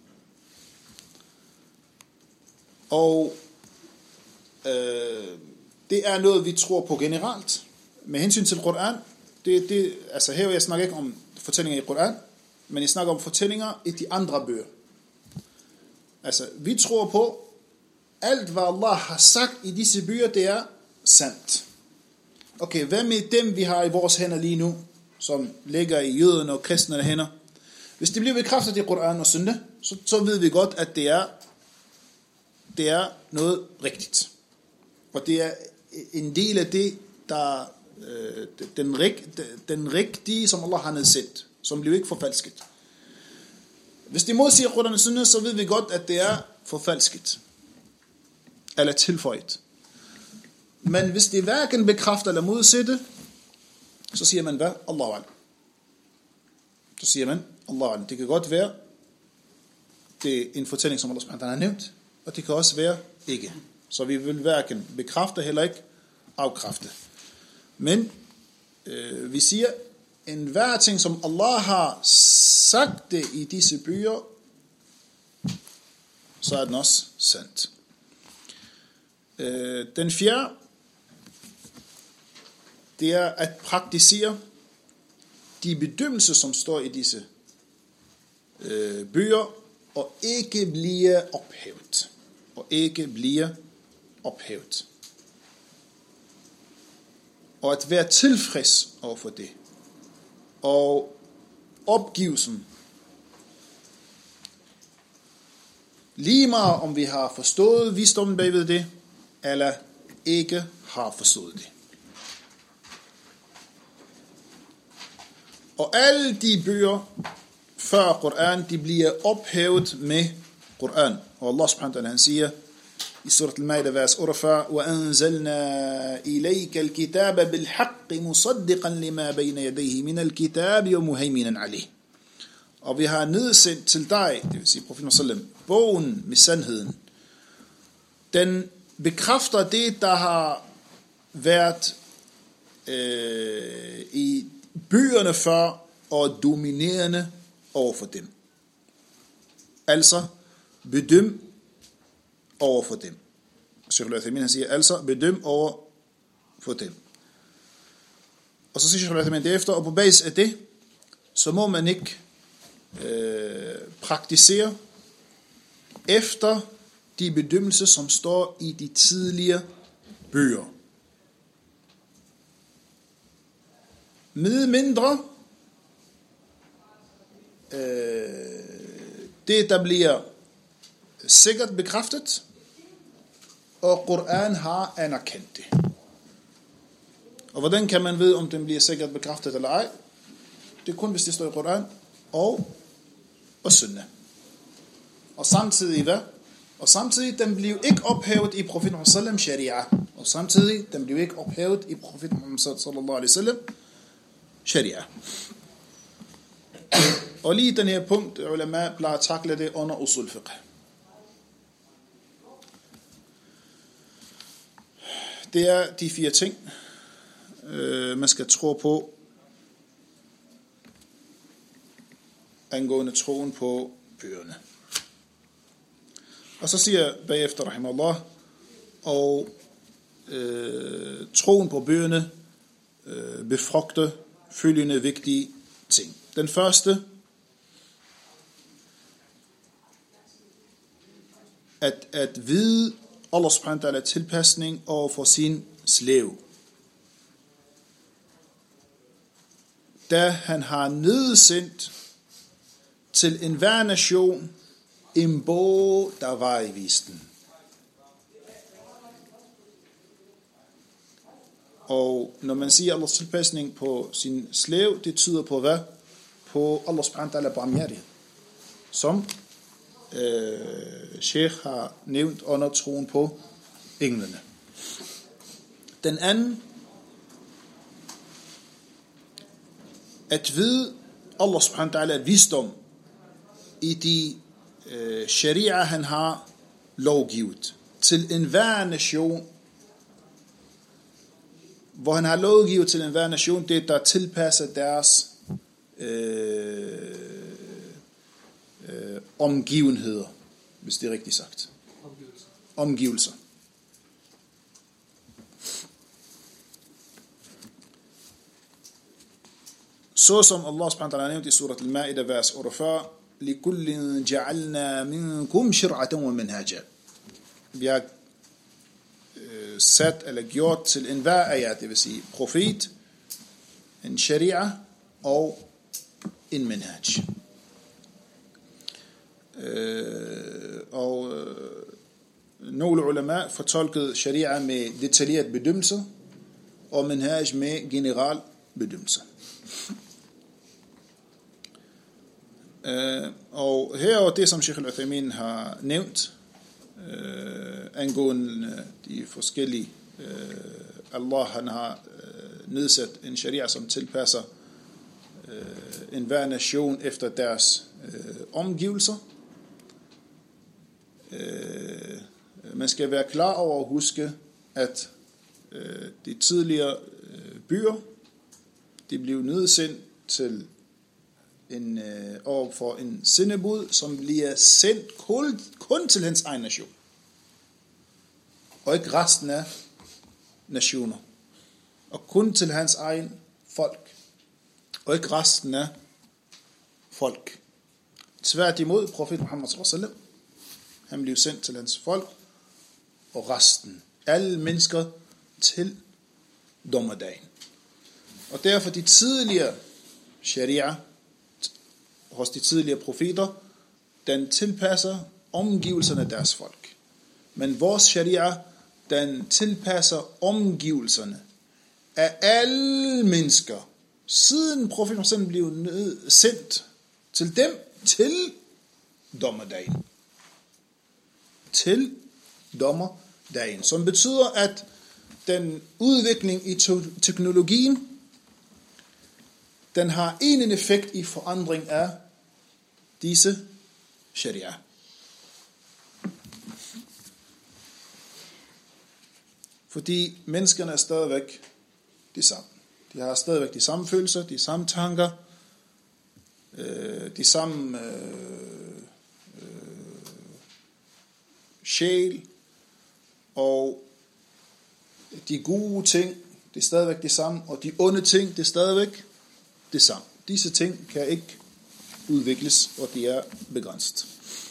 Speaker 1: Og øh, det er noget, vi tror på generelt. Med hensyn til Koran, det, det, altså her jeg snakker ikke om fortællinger i Koran, men jeg snakker om fortællinger i de andre bøger. Altså, vi tror på, alt hvad Allah har sagt i disse bøger, det er sandt. Okay, hvad med dem, vi har i vores hænder lige nu, som ligger i jøderne og kristne hænder? Hvis det bliver bekræftet i Koran og Sunna, så, så ved vi godt, at det er, det er noget rigtigt. Og det er en del af det, der øh, den, rig, den rigtige, som Allah har nedsendt, som bliver ikke forfalsket. Hvis det modsiger Koran og Sunna, så ved vi godt, at det er forfalsket. Eller tilføjet. Men hvis det hverken bekræfter eller modsætter, så siger man hvad? Allahu alam. Så siger man Allahu alam. Det kan godt være, det er en fortælling, som Allah subhanahu wa ta'ala har nævnt, og det kan også være ikke. Så vi vil hverken bekræfte heller ikke afkræfte. Men øh, vi siger, en hver ting, som Allah har sagt det i disse bøger, så er den også sandt. Øh, den fjerde, det er at praktisere de bedømmelser, som står i disse øh, bøger, og ikke bliver ophævet. Og ikke bliver ophævet. Og at være tilfreds overfor det. Og opgivelsen. Lige meget om vi har forstået visdommen bagved det, eller ikke har forstået det. Og alle de bøger før Koran, de bliver ophævet med Koran. Og Allah subhanahu wa ta'ala, han siger i surat al-Maida, vers otteogfyrre, وَأَنزَلْنَا إِلَيْكَ الْكِتَابَ بِالْحَقِّ مُصَدِّقًا لِمَا بَيْنَ يَدَيْهِ مِنَ الْكِتَابِ وَمُهَيْمِنًا عَلَيْهِ. Og vi har nedsendt til dig, det vil sige profeten sallam, bogen med sandheden. Den bekræfter det, der har været øh, i bøgerne før, og dominerende over for dem. Altså, bedøm over for dem. Sheikh al-Uthaymin, han siger, altså, bedøm over for dem. Og så siger Sheikh al-Uthaymin derefter, og på basis af det, så må man ikke øh, praktisere efter de bedømmelser, som står i de tidligere bøger. Med mindre øh, det, der bliver sikkert bekræftet, og Koran har anerkendt det. Og hvordan kan man vide, om den bliver sikkert bekræftet eller ej? Det er kun, hvis det står i Koran og, og Sunna. Og samtidig hvad? Og samtidig, den blev ikke ophævet i profeten Muhammad sallam sharia. Og samtidig, den blev ikke ophævet i profeten Muhammad sallallahu alaihi wasallam sharia. Og lige den her punkt, ulama plejer at takle det under usul fiqh. Det er de fire ting, øh, man skal tro på, angående troen på bøgerne. Og så siger bagefter, rahimallah, og øh, troen på bøgerne øh, befrugter følgende vigtige ting. Den første, at, at vide Allah subhanahu wa ta'ala tilpasning over for sin slave. Da han har nedsendt til enhver nation en bog, der var i visten. Og når man siger Allahs tilpasning på sin slave, det tyder på hvad? På Allah subhanahu wa ta'ala barmhjertighed. Som øh, Sheikh har nævnt under troen på englene. Den anden, at vide Allah subhanahu wa ta'ala visdom i de øh, sharia han har lovgivet til enhver nation, hvor han har lovgivet til enhver nation, det der tilpasser deres øh, øh, omgivenheder, hvis det er rigtigt sagt.
Speaker 3: Omgivelser.
Speaker 1: Omgivelser. Så som Allah subhanahu wa ta'ala nævnte i surat al-Ma'idah vers otteogfyrre, لِكُلٍّ جَعَلْنَا مِنْكُمْ شِرْعَةً وَمِنْهَاجًا. Vi har øh, sat eller gjort til enhver af jer, det vil sige profet, en sharia og en minhaj. Øh, og øh, nogle ulema fortolkede sharia med detaljeret bedømmelse, og minhaj med general bedømmelse. Uh, og her er det, som Sheikh al-Uthaymin har nævnt, uh, angående de forskellige, uh, Allah han har uh, nedsat en sharia, som tilpasser uh, enhver nation efter deres uh, omgivelser. Uh, man skal være klar over at huske, at uh, de tidligere uh, byer, de blev nedsendt til en, øh, over for en sendebud, som bliver sendt kun, kun til hans egen nation, og ikke resten af nationer, og kun til hans egen folk, og ikke resten af folk. Tværtimod, profet Muhammad sallallahu alaihi wasallam, han blev sendt til hans folk, og resten, alle mennesker, til dommerdagen. Og derfor de tidligere sharia hos de tidligere profeter, den tilpasser omgivelserne af deres folk. Men vores sharia, den tilpasser omgivelserne af alle mennesker, siden profeten blev sendt til dem til dommerdagen. Til dommerdagen. Som betyder, at den udvikling i teknologien, den har en effekt i forandring af disse sharia. Fordi menneskerne er stadigvæk de samme. De har stadigvæk de samme følelser, de samme tanker, øh, de samme øh, øh, sjæl, og de gode ting, det er stadigvæk de samme, og de onde ting, det er stadigvæk det samme. Disse ting kan ikke udvikles, og de er begrænset.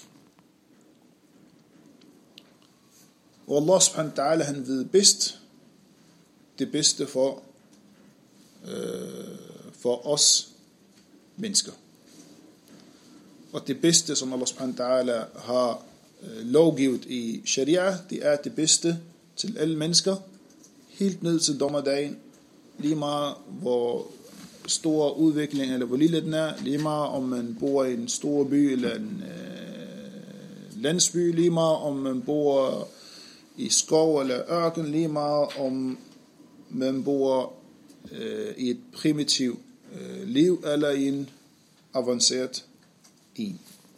Speaker 1: Og Allah subhanahu wa ta'ala, han ved bedst det bedste for, øh, for os mennesker. Og det bedste, som Allah subhanahu wa ta'ala har øh, lovgivet i sharia, det er det bedste til alle mennesker, helt ned til dommerdagen, lige meget hvor stor udvikling, eller hvor lille den er, lige meget om man bor i en stor by, eller en øh, landsby, lige meget om man bor i skov eller ørken, lige meget om man bor øh, i et primitivt øh, liv, eller i en avanceret en.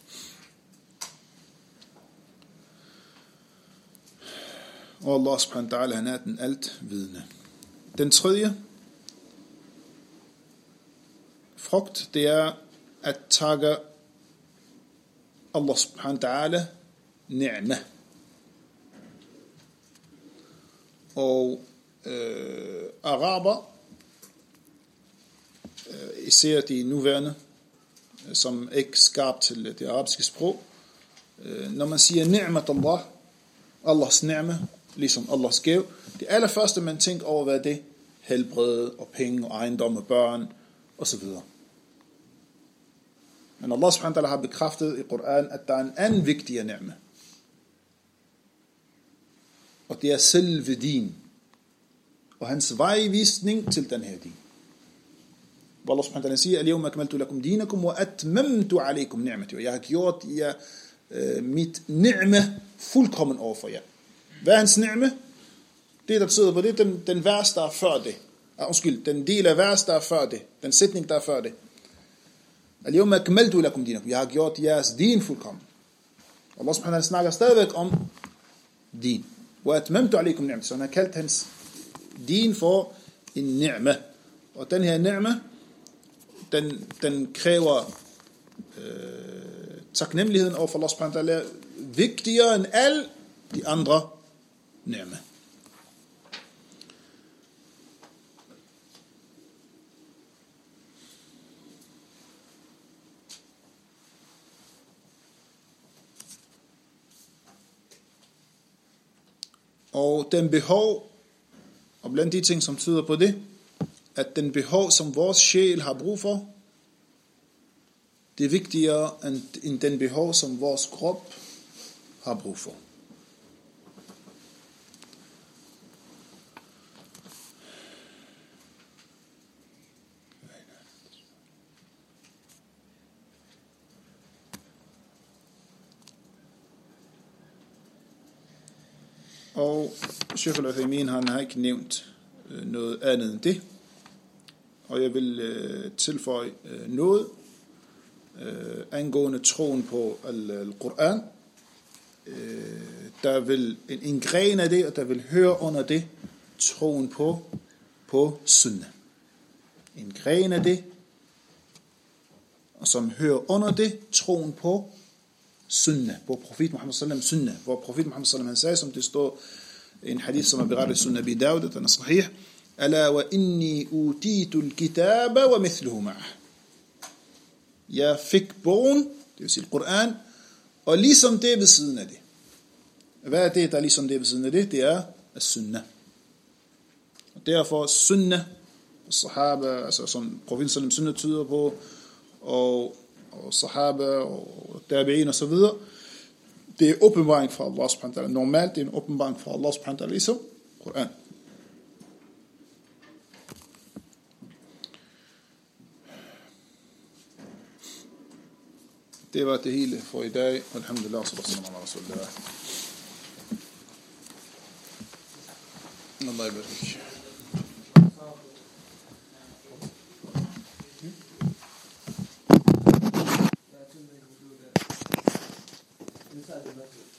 Speaker 1: Og Allah subhanahu wa ta'ala, han er den alt vidne. Den tredje frugt, det er at takke Allah subhanahu wa ta'ala ni'ma. Og øh, araber, øh, især de nuværende, som ikke skarpt til det arabiske sprog, øh, når man siger ni'mat Allah, Allahs ni'ma, ligesom Allahs gav, det allerførste man tænker over, hvad er det? Helbred og penge og ejendom og børn og så videre. Men Allah subhanahu wa ta'ala har bekræftet i Koran, at der er en anden vigtig ni'ma. Og det er selve din. Og hans vejvisning til den her din. Hvor Allah subhanahu wa ta'ala siger, al-yawma akmaltu lakum dinakum wa atmamtu alaykum ni'mati. Og jeg har gjort jer øh, mit ni'ma fuldkommen over for jer. Hvad er hans ni'ma? Det, der betyder på det, den, den vers, der er før det. Ah, undskyld, den del af vers, der er før det. Den sætning, der er før det. Al-yawma akmaltu lakum dinakum. Jeg har gjort jeres din fuldkommen. Allah subhanahu wa ta'ala snakker stadigvæk om din. وَأَتْمَمْتُ عَلَيْكُمْ نِعْمَةً. Så han har kaldt hans din for en ni'ma. Og den her ni'ma, den, den kræver øh, taknemmeligheden over for Allah subhanahu wa ta'ala vigtigere end alle de andre ni'ma. Og den behov, og blandt de ting, som tyder på det, at den behov, som vores sjæl har brug for, det er vigtigere end den behov, som vores krop har brug for. Og Sheikh Al-Uthaymin, han har ikke nævnt øh, noget andet end det. Og jeg vil øh, tilføje øh, noget øh, angående troen på Al-Quran. Øh, der vil en, en gren af det, og der vil høre under det troen på, på Sunnah. En gren af det, og som hører under det troen på Sunnah, på profet Muhammad sallam Sunnah, hvor profet Muhammad sallam han sagde, som det står i en hadith, som er berettet i Sunnah Abi Dawud, den er sahih, ala wa inni utitu al-kitaba wa mithluhu ma'ah. Jeg fik bogen, det vil sige Koran, og ligesom det ved siden af det. Hvad er det, der er ligesom det ved siden af det? Det er Sunnah. Og derfor Sunnah, sahaba, altså som profet sallam Sunnah tyder på, og og sahaba og tabi'in og så videre, det er åbenbaring fra Allah subhanahu wa ta'ala. Normalt det er en åbenbaring fra Allah subhanahu wa ta'ala, ligesom Koran. Det var det hele for i dag. Alhamdulillah, sallallahu alaihi wa sallam. Allah ibarik.
Speaker 3: Inside the message.